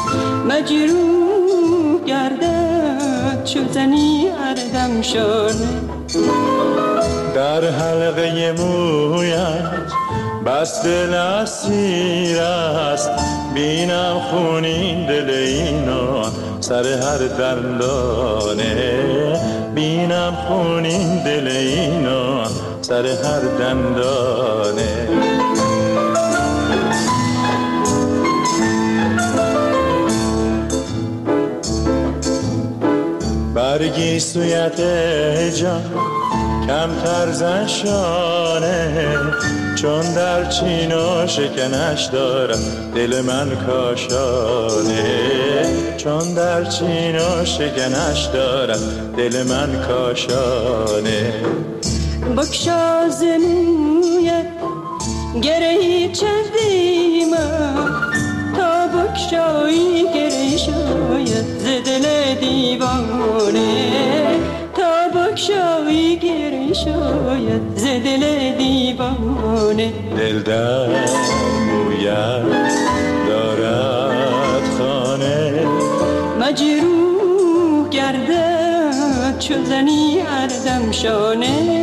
مجروح گردد چو زنی اردم شانه در حلقه مویت بس دل اسیر است بینم خونین دل اینا سر هر دندانه بینم خونین دل اینا سر هر دندانه برگی سویت جان کمتر زن شانه چون در چین و شکنش دارم دل من کاشانه چون در چین و شکنش دارم دل من کاشانه بکشا زمویت گرهی چندیمه تا بکشایی گرهی شاید ز دل دیوانه تا بکشایی گرهی شاید ز دل دیوانه دل در مویت دارد خانه مجروح گردد چو زنی اردم شانه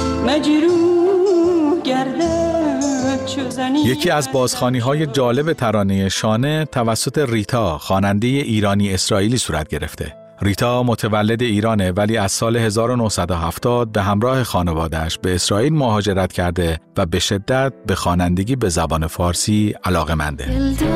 مجروح گردد چو زنی. یکی از بازخوانی‌های جالب ترانه شانه توسط ریتا خواننده ایرانی اسرائیلی صورت گرفته. ریتا متولد ایرانه ولی از سال هزار و نهصد و هفتاد به همراه خانواده‌اش به اسرائیل مهاجرت کرده و به شدت به خوانندگی به زبان فارسی علاقه‌منده.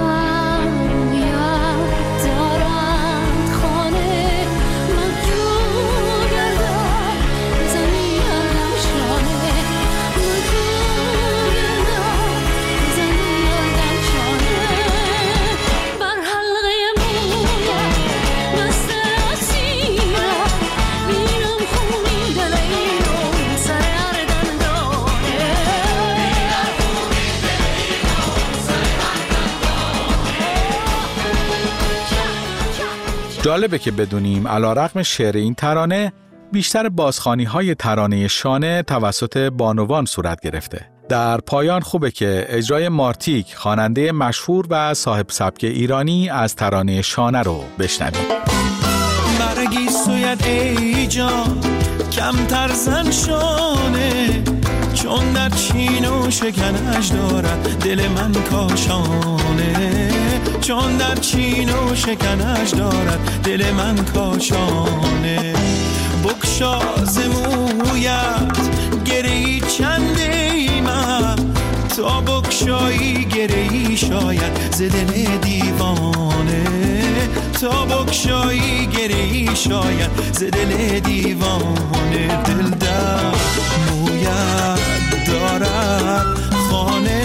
جالبه که بدونیم علیرغم شعر این ترانه بیشتر بازخوانی‌های ترانه شانه توسط بانوان صورت گرفته. در پایان خوبه که اجرای مارتیک خواننده مشهور و صاحب سبک ایرانی از ترانه شانه رو بشنویم. برگی سویت ای جان کمتر زن شانه چون در چین و شکنش دارد دل من کاشانه چون در چین و شکنش دارد دل من کاشانه بکشا زمویت گرهی چندی من تا بکشایی گرهی شاید ز دل دیوانه تا بکشایی گرهی شاید ز دل دیوانه دل در مویت دارد خانه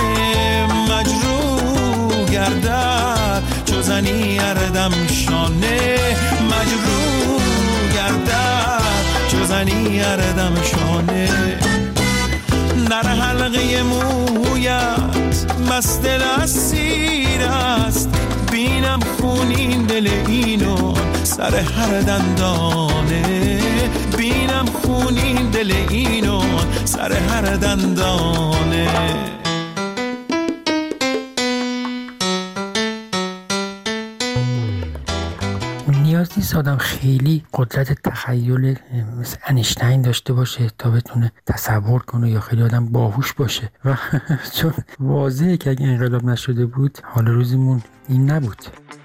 مجروح گردد چو زنی اردم شانه مجروح گردد چو زنی اردم شانه در حلقه مویت بس دل اسیر است بینم خونین دل اینو سر هر دندانه، بینم خونین دل اینو سر هر دندانه. نیاز نیست آدم خیلی قدرت تخیل مثل انیشتین داشته باشه تا بتونه تصور کنه یا خیلی آدم باهوش باشه و چون واضحه که اگه انقلاب نشده بود حال روزمون این نبود.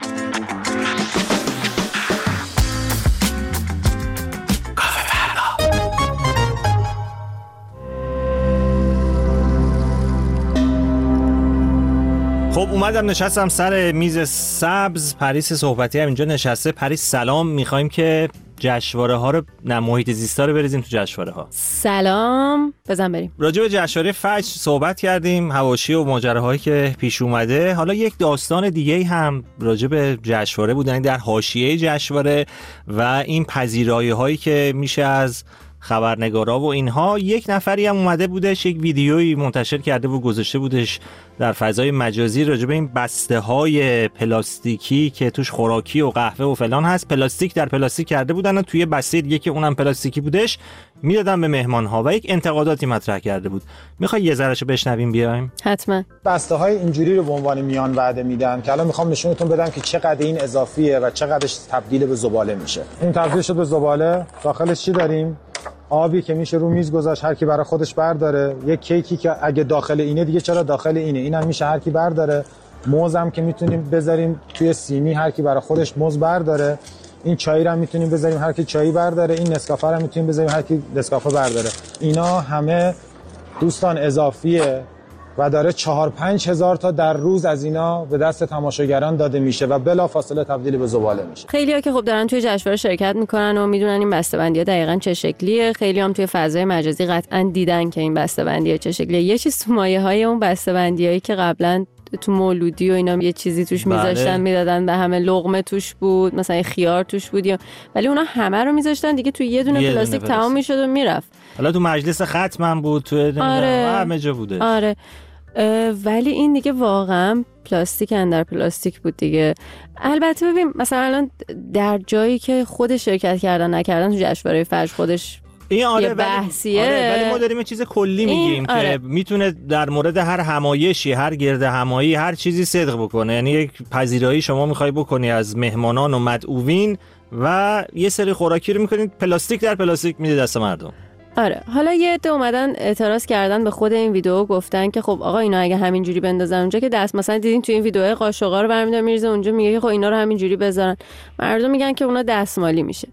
خب اومدم نشستم سر میز سبز. پریس صحبتی هم اینجا نشسته. پریس سلام، میخوایم که جشنواره ها رو، نه محیط زیستا رو بریزیم تو جشنواره ها. سلام، بزن بریم. راجع به جشنواره فجر صحبت کردیم، حواشی و ماجراهایی که پیش اومده. حالا یک داستان دیگه هم راجع به جشنواره بود، یعنی در حاشیه جشنواره و این پذیرایی هایی که میشه از خبرنگارا و اینها. یک نفری هم اومده بودش یک ویدیویی منتشر کرده و گذاشته بودش در فضای مجازی راجع به این بسته های پلاستیکی که توش خوراکی و قهوه و فلان هست، پلاستیک در پلاستیک کرده بودن و توی بسته دیگه که اونم پلاستیکی بودش میدادن به مهمان ها و یک انتقاداتی مطرح کرده بود. میخوای یه ذرهشو بشنویم بیایم؟ حتما. بسته های اینجوری رو به عنوان میان وعده میدن که الان میخوام نشونتون بدم که چقدر این اضافیه و چقدرش تبدیل به زباله میشه. این تبدیل شد به زباله. داخلش چی داریم؟ آبی که میشه رو میز گذاشت، هر کی برای خودش برداره. یک کیکی که اگه داخل اینه دیگه چرا داخل اینه، اینم میشه هر کی برداره. موزم که میتونیم بذاریم توی سینی، هر کی برای خودش موز برداره. این چای رو هم میتونیم بذاریم هر کی چایی برداره. این نسکافه رو هم میتونیم بذاریم هر کی نسکافه برداره. اینا همه دوستان اضافیه و داره چهار پنج هزار تا در روز از اینا به دست تماشاگران داده میشه و بلافاصله تبدیل به زباله میشه. خیلی‌ها که خب دارن توی جشنواره شرکت میکنن و میدونن این بسته‌بندی‌ها دقیقاً چه شکلیه. خیلی هم توی فضای مجازی قطعاً دیدن که این بسته‌بندی‌ها چه شکلیه. یه چیز تو مایه‌های اون بسته‌بندیایی که قبلاً تو مولودی و اینا یه چیزی توش میذاشتن، بله. میدادن به همه، لقمه توش بود، مثلا یه خیار توش بود یا، ولی اونا همه رو میذاشتن دیگه تو یه دونه پلاستیک تمام میشد و میرفت. حالا تو مجلس ختمم بود، تو آره. همه جا بوده. آره. ولی این دیگه واقعا پلاستیک اندر پلاستیک بود دیگه. البته ببین مثلا الان در جایی که خود شرکت کردن نکردن تو جشنواره فجر خودش این آره یه بحثیه. آره ولی ما داریم یه چیز کلی میگیم که آره. میتونه در مورد هر همایشی، هر گرد همایی، هر چیزی صدق بکنه. یعنی یک پذیرایی شما میخوای بکنی از مهمانان و مدعوین و یه سری خوراکی رو میکنید پلاستیک در پلاستیک میده دست مردم. آره. حالا یه عده اومدن اعتراض کردن به خود این ویدیو، گفتن که خب آقا اینا اگه همینجوری بندازن اونجا که دست، مثلا دیدین تو این ویدیوهای قاشقا رو برمی‌داره میریزه اونجا، میگه که خب اینا رو همینجوری بذارن، مردم میگن که اونا دستمالی میشه.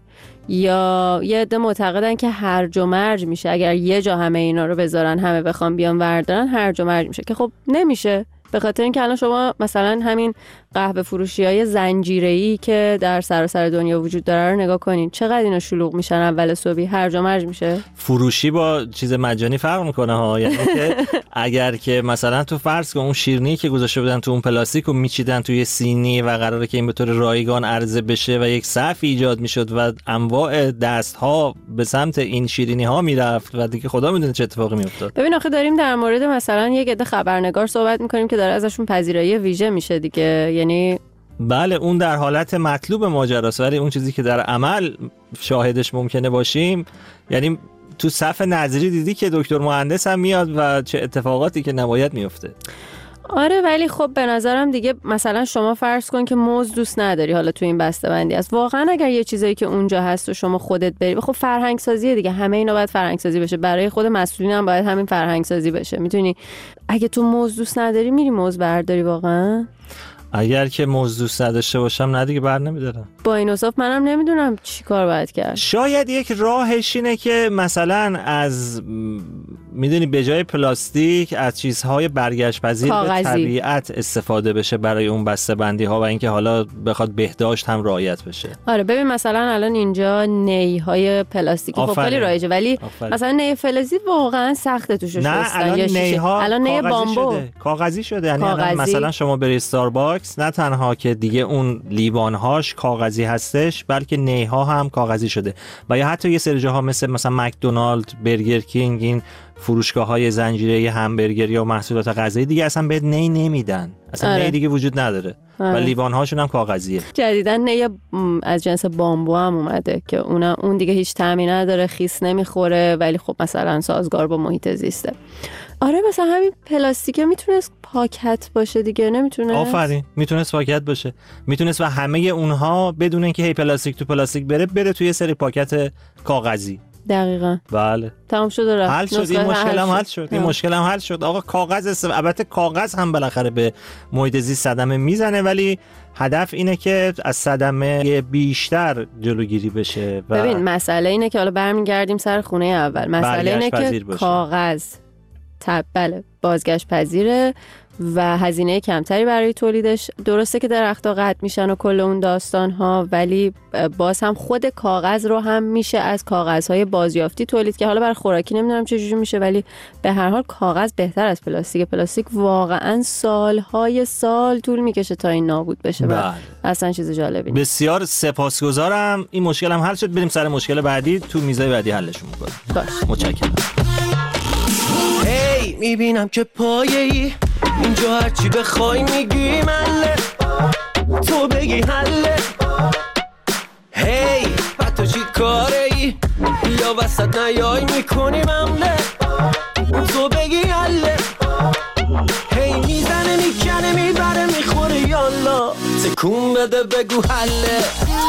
یا یه عده معتقدن که هرج و مرج میشه اگر یه جا همه اینا رو بذارن، همه بخوام بیان وردارن، هرج و مرج میشه که خب نمیشه. به خاطر اینکه الان شما مثلا همین قهوه فروشی‌های زنجیره‌ای که در سراسر دنیا وجود داره رو نگاه کنین، چقدر اینا شلوغ میشن اول صبحی، هرج و مرج میشه. فروشی با چیز مجانی فرق میکنه ها. یعنی که اگر که مثلا تو فرض کن اون شیرینی که گذاشته بودن تو اون پلاستیک رو میچیدن توی سینی و قراره که این به طور رایگان عرضه بشه و یک صف ایجاد میشد و انواع دست‌ها به سمت این شیرینی ها میرفت و دیگه خدا میدونه چه اتفاقی میافتاد. ببین آخه داریم در مورد مثلا یک عده خبرنگار صحبت میکنیم که داره ازشون پذیرایی ویژه میشه دیگه. یعنی بله اون در حالت مطلوب ماجراست، ولی اون چیزی که در عمل شاهدش ممکنه باشیم، یعنی تو صف نظری دیدی که دکتر مهندس هم میاد و چه اتفاقاتی که نباید میفته. آره ولی خب به نظرم دیگه مثلا شما فرض کن که موز دوست نداری، حالا تو این بسته‌بندی است، واقعا اگر یه چیزایی که اونجا هست و شما خودت بری، خب فرهنگ سازیه دیگه، همه اینا باید فرهنگ سازی بشه، برای خود مسئولین هم باید همین فرهنگ سازی بشه. میتونی اگه تو موز دوست نداری میری موز برداری واقعا؟ اگر که موز دوست نداشته باشم نه دیگه بر نمیدارم. با این اوصاف منم نمیدونم چی کار باید کرد. شاید یک راهش اینه که مثلا از میدونی به جای پلاستیک از چیزهای برگشت پذیر به طبیعت استفاده بشه برای اون بسته‌بندی ها و اینکه حالا بخواد بهداشت هم رعایت بشه. آره ببین مثلا الان اینجا نی‌های پلاستیکی خب خیلی رایجه، ولی آفرین. مثلا نی فلزی واقعا سخته توش شستن. نه الان نی‌ها الان نی بامبو شده. کاغذی شده. یعنی الان مثلا شما بری استارباکس نه تنها که دیگه اون لیوان‌هاش کاغذی هستش، بلکه نی‌ها هم کاغذی شده. و یا حتی یه سری جاها مثل مثلا مکدونالد، برگر کینگ، این فروشگاه‌های زنجیره‌ای همبرگری یا محصولات غذایی دیگه اصلا بهت نی نمیدن، اصلا آره. نی دیگه وجود نداره. آره. و لیوان‌هاشون هم کاغذیه. جدیداً نی از جنس بامبو هم اومده که اون اون دیگه هیچ طعمی نداره، خیس نمیخوره، ولی خب مثلا سازگار با محیط زیسته. آره مثلا همین پلاستیکه میتونست پاکت باشه دیگه، نمیتونه؟ آفرین، میتونست پاکت باشه، میتونست و همه اونها بدون اینکه هی پلاستیک تو پلاستیک بره بره توی سری پاکت کاغذی. دقیقاً. بله. تمام شد رفت. حل شد، این مشکل هم حل شد. این مشکل هم حل شد. آقا کاغذ است، البته کاغذ هم بالاخره به محیط زیست صدمه میزنه، ولی هدف اینه که از صدمه بیشتر جلوگیری بشه. و ببین مسئله اینه که حالا برمیگردیم سر خونه اول. مسئله اینه که کاغذ تب بله بازگشت پذیره و هزینه کمتری برای تولیدش. درسته که درخت‌ها قطع میشن و کل اون داستان ها، ولی باز هم خود کاغذ رو هم میشه از کاغذهای بازیافتی تولید که حالا برای خوراکی نمیدونم چه جوری میشه، ولی به هر حال کاغذ بهتر از پلاستیک. پلاستیک واقعا سالهای سال طول میکشه تا این نابود بشه. بله. اصلا چیز جالبی نیست. بسیار سپاسگزارم. این مشکل هم حل شد. بریم سر مشکل بعدی، تو میزای بعدی حلشون میکنیم. باش. متشکرم. هی میبینم که پایه‌ای اینجا هرچی بخوای میگی مله، تو بگی حله. هی بعد تو چی کاره ای یا وسط نیای میکنی ممله، تو بگی حله. هی میزنه میکنه میبره میخوره یالا، تکون بده بگو حله.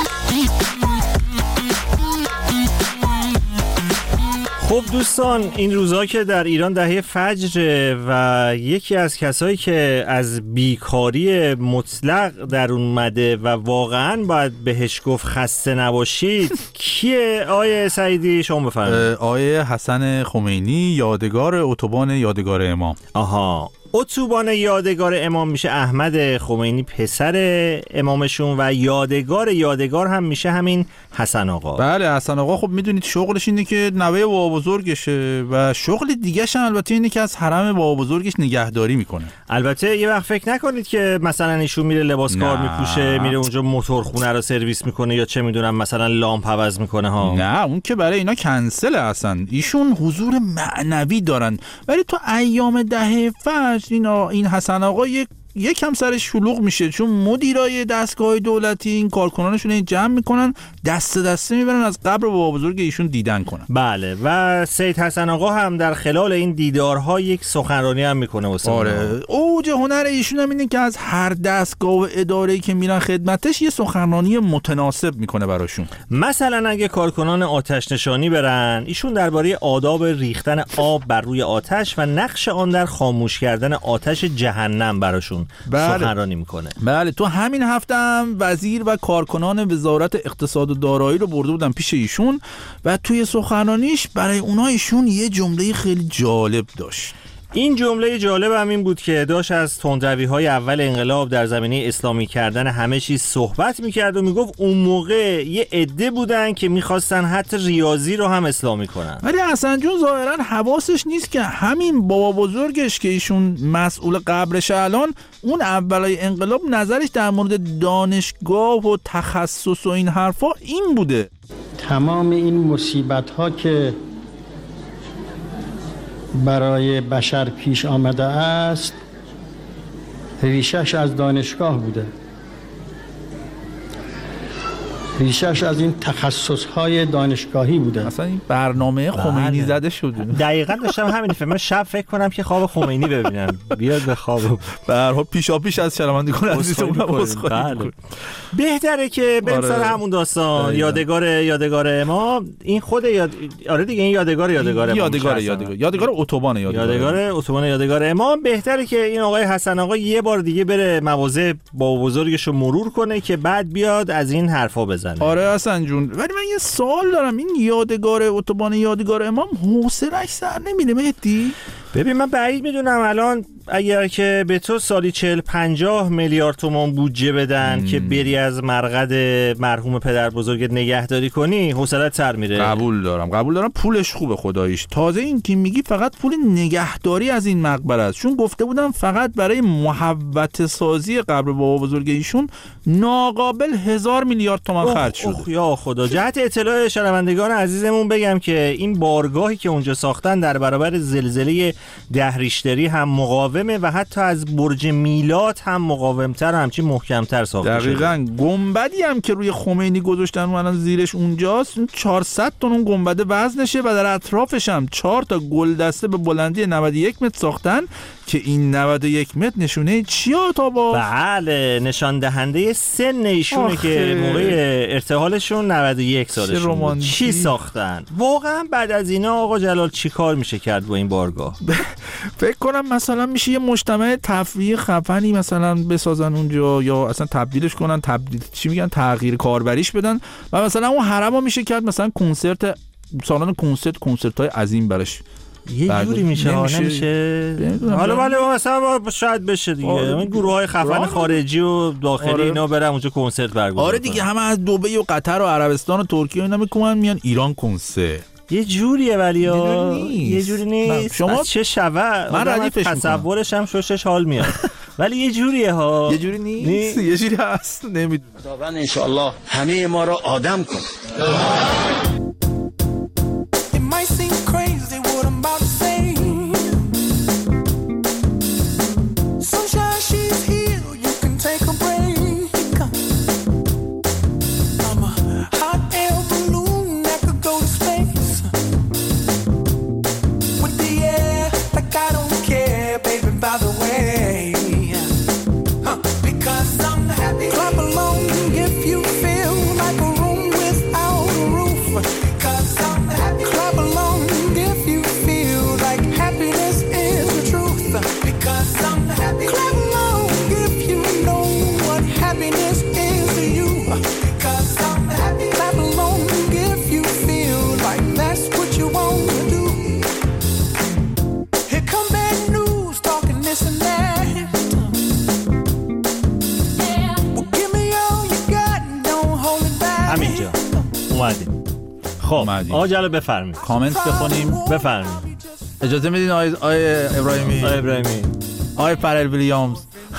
خب دوستان، این روزها که در ایران دهه فجر و یکی از کسایی که از بیکاری مطلق در اون اومده و واقعا باید بهش گفت خسته نباشید کیه آیه سعیدی؟ شما بفرمایید. آیه حسن خمینی، یادگار اتوبان یادگار امام. آها، اتوبان یادگار امام میشه احمد خمینی پسر امامشون و یادگار یادگار هم میشه همین حسن آقا. بله حسن آقا خب میدونید شغلش اینه که نوه بابا بزرگشه و شغل دیگه‌ش هم البته اینه که از حرم بابا بزرگش نگهداری میکنه. البته یه وقت فکر نکنید که مثلا ایشون میره لباس کار میپوشه، میره اونجا موتورخونه رو سرویس میکنه یا چه میدونم مثلا لامپ عوض میکنه ها. نه اون که برای اینا کنسل هستن، ایشون حضور معنوی دارن. ولی تو ایام دهه فجر اینا این حسن آقا یک یکم سرش شلوغ میشه، چون مدیرای دستگاه دولتی این کارکنانشون این جمع میکنن دست دسته میبرن از قبر بابا بزرگ ایشون دیدن کنن. بله و سید حسن آقا هم در خلال این دیدارها یک سخنرانی هم میکنه واسه آره اوج هنر ایشون هم اینه که از هر دستگاه و اداره‌ای که میرن خدمتش یه سخنرانی متناسب میکنه براشون. مثلا اگه کارکنان آتش نشانی برن، ایشون درباره آداب ریختن آب بر روی آتش و نقش آن در خاموش کردن آتش جهنم براشون بله. سخنرانی میکنه. بله تو همین هفته هم وزیر و کارکنان وزارت اقتصاد و دارایی رو برده بودن پیش ایشون و توی سخنرانیش برای اونها ایشون یه جمله خیلی جالب داشت. این جمله جالب هم این بود که داشت از تندروی‌های اول انقلاب در زمینه اسلامی کردن همه چیز صحبت میکرد و میگفت اون موقع یه عده بودن که میخواستن حتی ریاضی رو هم اسلامی کنن. ولی حسن جون ظاهرا حواسش نیست که همین بابا بزرگش که ایشون مسئول قبرش الان، اون اولای انقلاب نظرش در مورد دانشگاه و تخصص و این حرفا این بوده. تمام این مصیبت‌ها که برای بشر پیش آمده است ریشش از دانشگاه بوده، ریشش از این تخصصهای دانشگاهی بوده. مثلا این برنامه خمینی زده شده. دقیقاً داشتم همین فکر. من شب فکر کنم که خواب خمینی ببینم، بیاد به خواب. به هر حال پیشا پیش از شرمندگان عزیزمون بله. بهتره که بریم سر همون داستان. دقیقا. یادگار یادگار امام، این خود یاد... آره دیگه این یادگار یادگار امام. یادگار یادگار یادگار اتوبان یادگار یادگار اتوبان یادگار امام. بهتره که این آقای حسن آقا یه بار دیگه بره مواضع با بزرگش رو مرور کنه که بعد بیاد از این حرفا بزنه. آره حسن جون، ولی من یه سوال دارم، این یادگار اتوبان یادگار امام حوصله‌اش سر نمیره مهدی؟ ببین من بعید میدونم الان اگر که به تو سالی چهل پنجاه میلیارد تومان بودجه بدن مم. که بری از مرقد مرحوم پدر بزرگت نگهداری کنی حوصله‌ات سر میره. قبول دارم قبول دارم پولش خوبه خداییش. تازه این که میگی فقط پول نگهداری از این مقبره است، چون گفته بودم فقط برای محوطه سازی قبر بابا بزرگ ایشون ناقابل هزار میلیارد تومان خرج شده. اوه یا خدا. جهت اطلاع شنوندگان عزیزمون بگم که این بارگاهی که اونجا ساختن در برابر زلزله ده ریشتری هم مقاومه و حتی از برج میلاد هم مقاومتر و همچین محکمتر ساخته شده. دقیقاً. گنبدی هم که روی خمینی گذاشتن و الان زیرش اونجاست، چهارصد تن اون گنبد وزنشه و در اطرافش هم چهار تا گلدسته به بلندی نود و یک متر ساختن که این نود و یک متر نشونه چیه تا با بله نشان دهنده سن ایشونه که موقع ارتحالشون نود و یک سالشون بود. چی ساختن واقعا بعد از اینا آقا جلال چی کار میشه کرد با این بارگاه؟ فکر کنم مثلا میشه یه مجتمع تفریحی خفنی مثلا بسازن اونجا، یا اصلا تبدیلش کنن، تبدیل چی میگن تغییر کاربریش بدن و مثلا اون حرمو میشه کرد مثلا کنسرت، سالن کنسرت کنسرت‌های عظیم براش یه جوری میشه ها نمیشه. حالا ولی مثلا شاید بشه دیگه این گروه‌های خفن خارجی و داخلی آره. اینا برن اونجا کنسرت برگزار آره دیگه همه از دبی و قطر و عربستان و ترکیه اینا میکنن میان ایران کنسرت. یه جوریه ولی ها یه جوری نیست. شما چه شوه من ردیفش تصورش هم شوشش حال میاد ولی یه جوریه ها یه جوری نیست یه جوری هست نمیدونم. خداوند ان شاء الله همه ما رو آدم کن. خب آقا جلال بفرمایید کامنت بخونیم. بفرمایید اجازه میدین آقای آقای ابراهیمی آقای ابراهیمی آقای فرل ویلیامز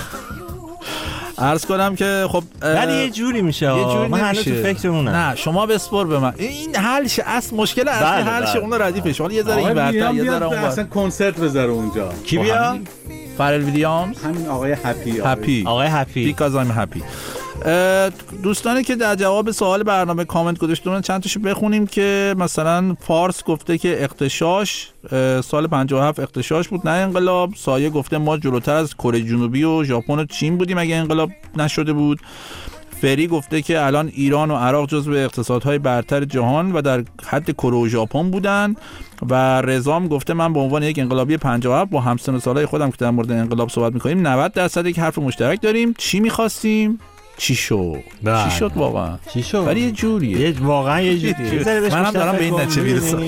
عرض کنم که خب ولی یه جوری میشه یه جوری من هنوز تو فکرمونم. نه شما بسپر به من این حلش اصل مشکل اصلی حلش اون ردیفش حالا یه ذره این برتر یه ذره اون اصلا کنسرت بذاره اونجا. کی بیا؟ فرل ویلیامز همین آقای هپی هپی آقای هپی بیکاز ایم هپی. دوستانی که در جواب سوال برنامه کامنت گذاشتن چند تاشو بخونیم که مثلا فارس گفته که اغتشاش سال پنجاه و هفت اغتشاش بود نه انقلاب. سایه گفته ما جلوتر از کره جنوبی و ژاپن و چین بودیم اگه انقلاب نشده بود. فری گفته که الان ایران و عراق جزو اقتصادهای برتر جهان و در حد کره و ژاپن بودن. و رضام گفته من به عنوان یک انقلابی پنجاه و هفت با همسن و سالای خودم که در مورد انقلاب صحبت می‌کنیم نود درصد یک حرف مشترک داریم. چی می‌خواستیم؟ چی شد؟ چی شد واقعا؟ چی شد؟ ولی یه جوریه. یه واقعا یه جوریه. من هم دارم به این نتیجه میرسم.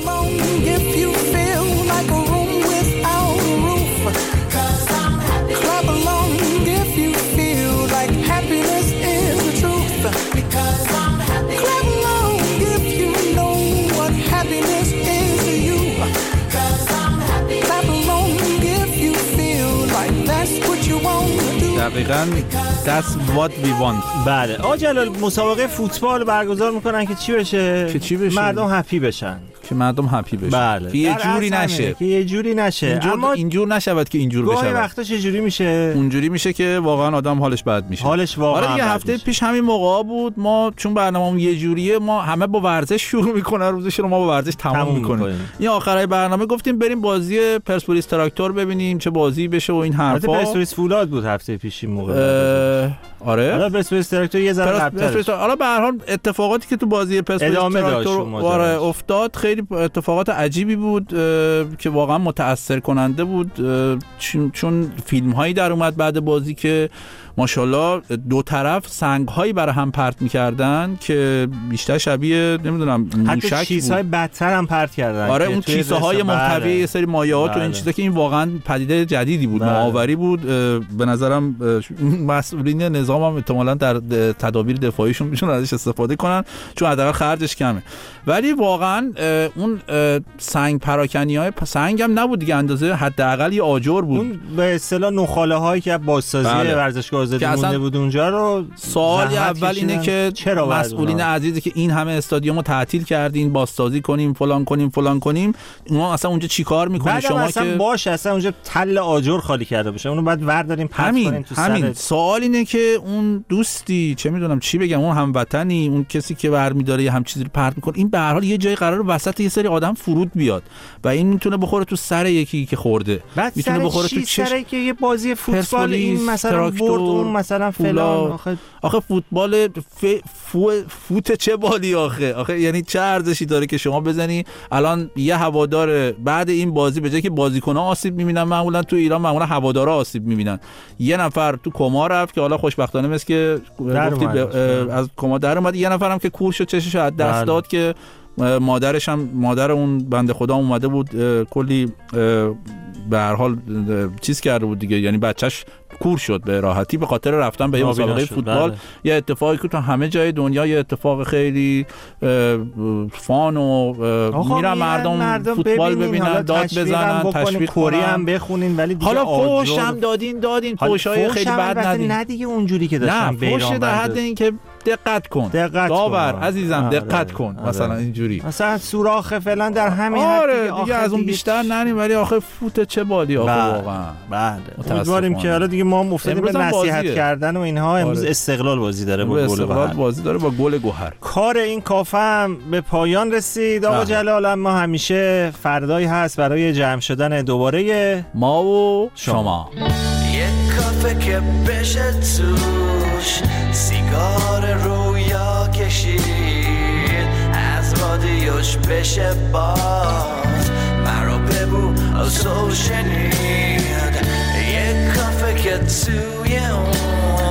دقیقاً that's what we want. بله آقا جلال مسابقه فوتبال برگزار میکنن که چی بشه؟ که چی بشه؟ مردم هپی بشن. که مردم هپی بشن. بله. که یه جوری نشه. که یه جوری نشه. اینجور اما اینجور نشود که اینجور بشه. گاهی وقتا چه جوری میشه؟ اونجوری میشه که واقعا آدم حالش بد میشه. حالش واقعا. آره دیگه هفته میشه. پیش همین موقعا بود ما چون برنامه‌مون یه جوریه ما همه با ورزش شروع میکنن روزش رو ما با ورزش تمام میکنیم. این آخرای برنامه گفتیم بریم بازی پرسپولیس تراکتور ببینیم چه بازی بشه و این حرفا. پرسپولیس فولاد بود هفته پیش این موقع. آره. حالا پرسپولیس تراکتور یه ذره قبل‌تر. حالا به هر حال اتفاقاتی که تو بازی پرسپولیس تراکتور افتاد خیلی اتفاقات عجیبی بود که واقعا متأثر کننده بود چون فیلم هایی در اومد بعد بازی که ماشاءالله دو طرف سنگ‌هایی برای هم پرت می‌کردن که بیشتر شبیه نمیدونم موشک حتی چیزهای بدتر هم پرت کردن. آره اون کیسه های محتوی یه سری مایعات و این چیزا که این واقعا پدیده جدیدی بود، نوآوری بود. به نظرم مسئولین نظام هم احتمالاً در تدابیر دفاعیشون میتونن ازش استفاده کنن چون حداقل خرجش کمه. ولی واقعا اون سنگ پراکنی‌های سنگ هم نبود دیگه، اندازه حداقل یه آجر بود. اون به اصطلاح نخاله هایی که بازسازی بله. ورزشگاه آزادی مونده بود اونجا رو. سوال اول اینه که چرا مسئولین عزیزی که این همه استادیومو تعطیل کردین، بازسازی کنیم، فلان کنیم، فلان کنیم، اونا اصلا اونجا چیکار میکنه؟ شما اصلا که باشه اصلا اونجا تل آجر خالی کرده باشه، اونو بعد ورداریم پرت کنیم تو همین. سر. سوال اینه که اون دوستی چه میدونم چی بگم، اون هموطنی، اون کسی که برمی‌داره یه هم چیزی رو پرت میکنه، این به هر حال یه جای قرار وسط یه سری آدم فرود بیاد و این میتونه بخوره تو سر یکی که خورده، میتونه بخوره تو چش سر که یه بازی فوتبال این مثلا برد اون مثلا فلان. آخه آخه فوتبال ف... فو... فوت چه بالی آخه آخه یعنی چه ارزشی داره که شما بزنی الان یه هوادار بعد این بازی به جای که بازیکن‌ها آسیب می‌بینن، معمولا تو ایران معمولا هوادارا آسیب می‌بینن، یه نفر تو کما رفت که حالا خوشبختانه مثل که گفتی از کما در اومد، یه نفرم که کور شد چشش از دست داد که مادرش هم مادر اون بنده خدا اومده بود کلی به هر حال چیز کرده بود دیگه، یعنی بچهش کور شد به راحتی به خاطر رفتن به یه مسابقه فوتبال. بله. یه اتفاقی که تو همه جای دنیا یه اتفاق خیلی فان و میرن مردم, مردم فوتبال ببینن، داد بزنن، تشویق کری هم بخونین، ولی دیگه حالا فوش هم دادین دادین فوشای خیلی بد ندین، نه دیگه اونجوری که داشتن بیرون. نه فوش در حد این که دقت کن، دقت داور کن. عزیزم آره. دقت کن. آره. مثلا اینجوری مثلا سوراخ فعلا در همین آره دیگه, دیگه از اون بیشتر نریم، ولی آخه فوت چه بالی آخه واقعا. بله امیدواریم که حالا دیگه ما افتادیم به نصیحت کردن و اینها. امروز آره. استقلال بازی داره با گل گوهر بازی داره با گل گوهر. کار این کافه هم به پایان رسید. آقا جلال، اما همیشه فردایی هست برای جمع شدن دوباره ما و شما. یک کافه که بشه توش سیگار رویا کشید، از رادیوش بشه باز مرا ببو از سو شنید. یک کافه که توی اون